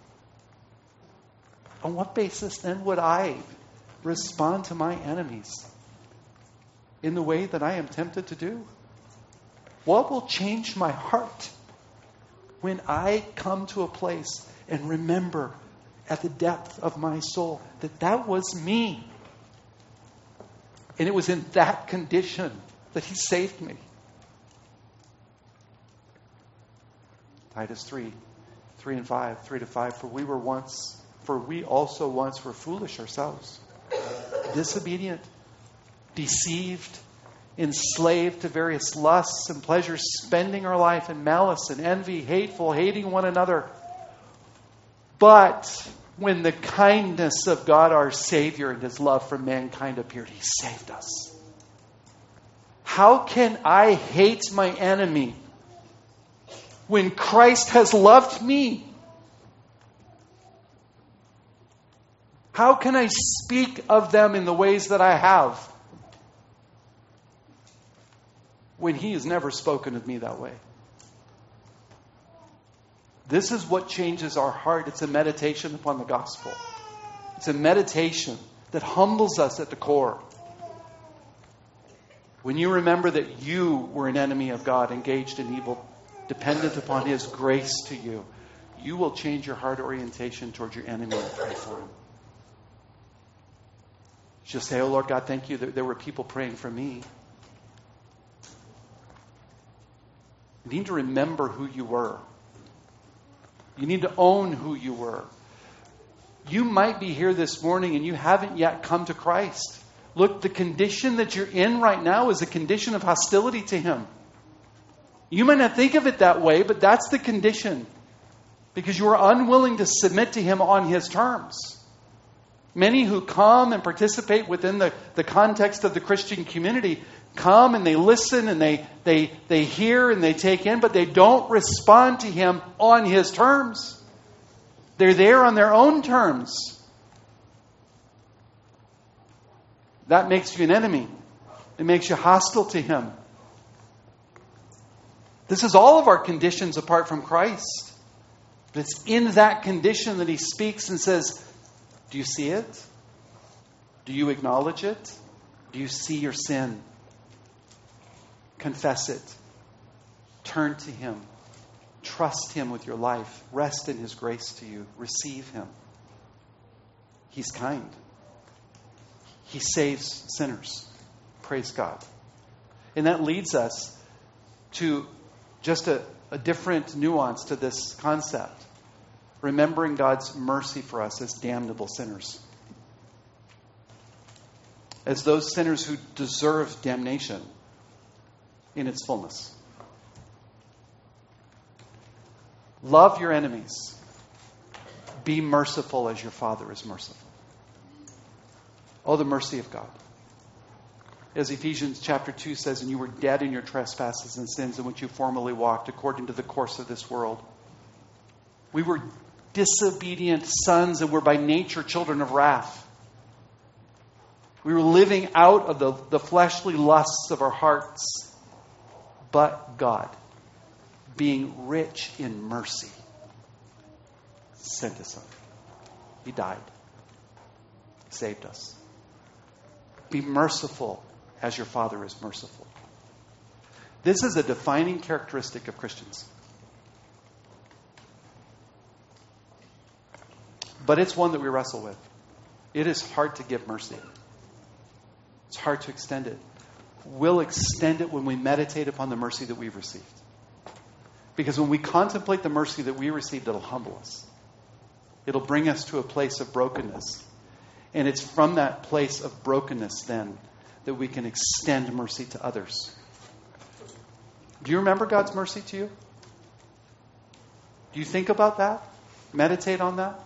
On what basis then would I respond to my enemies in the way that I am tempted to do? What will change my heart when I come to a place and remember at the depth of my soul that that was me? And it was in that condition that he saved me. Titus 3:3-5. For we also once were foolish ourselves, disobedient, deceived, enslaved to various lusts and pleasures, spending our life in malice and envy, hateful, hating one another. But when the kindness of God our Savior and his love for mankind appeared, he saved us. How can I hate my enemy when Christ has loved me? How can I speak of them in the ways that I have when he has never spoken of me that way? This is what changes our heart. It's a meditation upon the gospel. It's a meditation that humbles us at the core. When you remember that you were an enemy of God, engaged in evil, dependent upon his grace to you, you will change your heart orientation towards your enemy and pray for him. You'll say, oh Lord God, thank you that there were people praying for me. You need to remember who you were. You need to own who you were. You might be here this morning and you haven't yet come to Christ. Look, the condition that you're in right now is a condition of hostility to him. You might not think of it that way, but that's the condition. Because you are unwilling to submit to him on his terms. Many who come and participate within the context of the Christian community come and they listen and they hear and they take in, but they don't respond to him on his terms. They're there on their own terms. That makes you an enemy. It makes you hostile to him. This is all of our conditions apart from Christ. But it's in that condition that he speaks and says, do you see it? Do you acknowledge it? Do you see your sin? Confess it. Turn to him. Trust him with your life. Rest in his grace to you. Receive him. He's kind. He saves sinners. Praise God. And that leads us to just a different nuance to this concept. Remembering God's mercy for us as damnable sinners. As those sinners who deserve damnation in its fullness. Love your enemies. Be merciful as your Father is merciful. Oh, the mercy of God. As Ephesians chapter 2 says, and you were dead in your trespasses and sins in which you formerly walked according to the course of this world. We were disobedient sons and were by nature children of wrath. We were living out of the fleshly lusts of our hearts. But God, being rich in mercy, sent His Son. He died. Saved us. Be merciful as your Father is merciful. This is a defining characteristic of Christians. But it's one that we wrestle with. It is hard to give mercy. It's hard to extend it. We'll extend it when we meditate upon the mercy that we've received. Because when we contemplate the mercy that we received, it'll humble us. It'll bring us to a place of brokenness. And it's from that place of brokenness then that we can extend mercy to others. Do you remember God's mercy to you? Do you think about that? Meditate on that?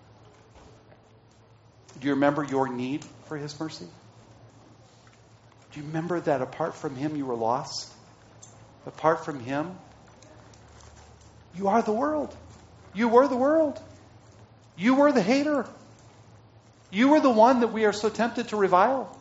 Do you remember your need for His mercy? Do you remember that apart from Him you were lost? Apart from Him, you are the world. You were the world. You were the hater. You were the one that we are so tempted to revile.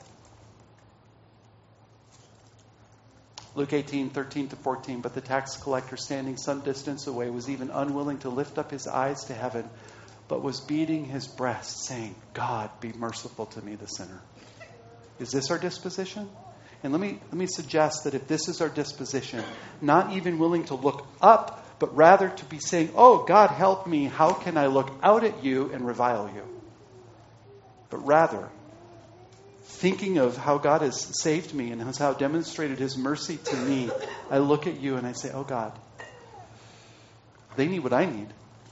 Luke 18:13-14. But the tax collector, standing some distance away, was even unwilling to lift up his eyes to heaven, but was beating his breast, saying, God, be merciful to me, the sinner. Is this our disposition? And let me suggest that if this is our disposition, not even willing to look up, but rather to be saying, oh, God, help me. How can I look out at you and revile you? But rather, thinking of how God has saved me and has how demonstrated His mercy to me, I look at you and I say, oh, God, they need what I need.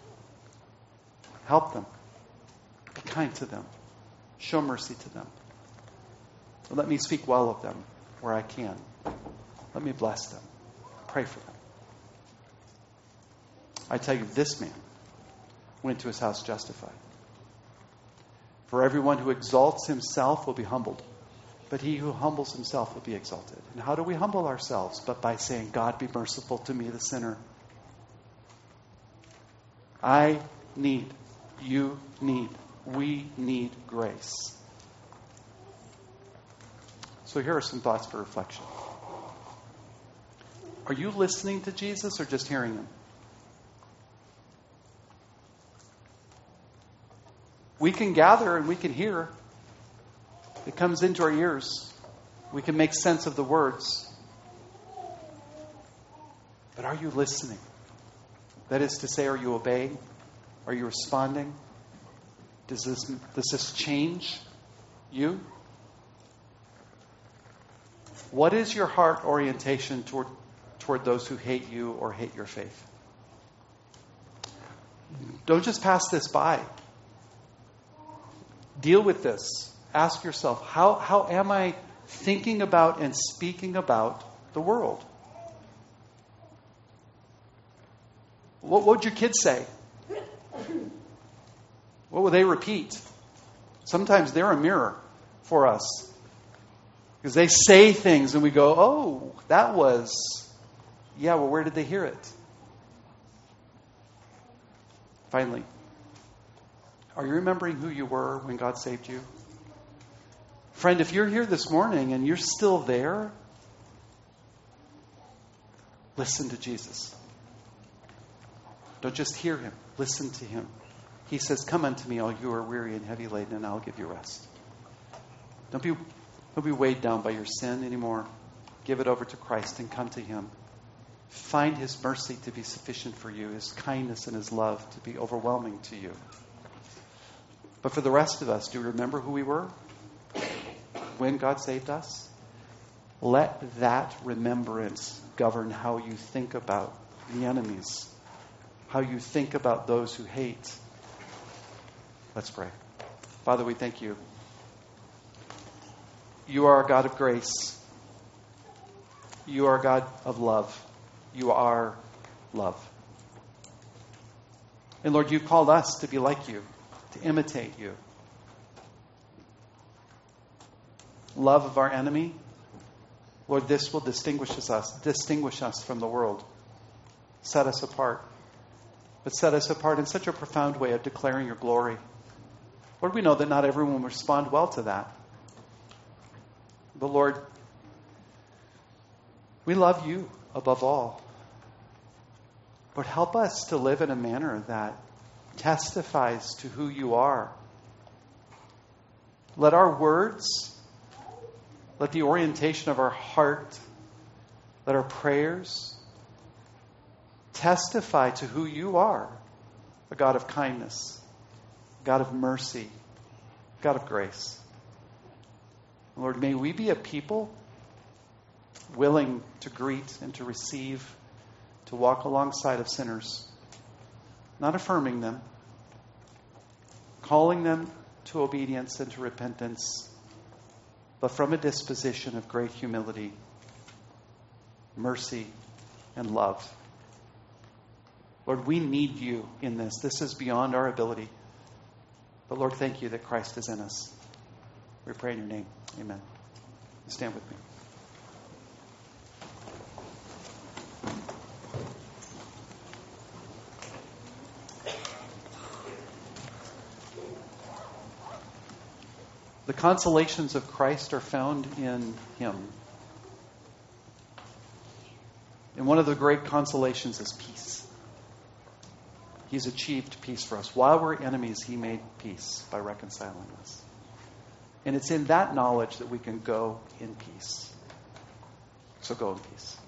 Help them. Be kind to them. Show mercy to them. Let me speak well of them where I can. Let me bless them. Pray for them. I tell you, this man went to his house justified. For everyone who exalts himself will be humbled, but he who humbles himself will be exalted. And how do we humble ourselves? But by saying, God, be merciful to me, the sinner. I need, you need, we need grace. So here are some thoughts for reflection. Are you listening to Jesus or just hearing Him? We can gather and we can hear. It comes into our ears. We can make sense of the words. But are you listening? That is to say, are you obeying? Are you responding? Does this change you? What is your heart orientation toward those who hate you or hate your faith? Don't just pass this by. Deal with this. Ask yourself, how am I thinking about and speaking about the world? What would your kids say? What will they repeat? Sometimes they're a mirror for us. Because they say things and we go, oh, that was, yeah, well, where did they hear it? Finally, are you remembering who you were when God saved you? Friend, if you're here this morning and you're still there, listen to Jesus. Don't just hear Him. Listen to Him. He says, come unto me, all you who are weary and heavy laden, and I'll give you rest. Don't be weighed down by your sin anymore. Give it over to Christ and come to Him. Find His mercy to be sufficient for you, His kindness and His love to be overwhelming to you. But for the rest of us, do you remember who we were when God saved us? Let that remembrance govern how you think about the enemies, how you think about those who hate. Let's pray. Father, we thank you. You are a God of grace. You are a God of love. You are love. And Lord, you've called us to be like you, to imitate you. Love of our enemy, Lord, this will distinguish us from the world. Set us apart. But set us apart in such a profound way of declaring your glory. Lord, we know that not everyone will respond well to that. But Lord, we love you above all. Lord, help us to live in a manner that testifies to who you are. Let our words, let the orientation of our heart, let our prayers testify to who you are, a God of kindness, God of mercy, God of grace. Lord, may we be a people willing to greet and to receive, to walk alongside of sinners, not affirming them, calling them to obedience and to repentance, but from a disposition of great humility, mercy, and love. Lord, we need you in this. This is beyond our ability. But Lord, thank you that Christ is in us. We pray in your name. Amen. Stand with me. The consolations of Christ are found in him. And one of the great consolations is peace. He's achieved peace for us. While we're enemies, he made peace by reconciling us. And it's in that knowledge that we can go in peace. So go in peace.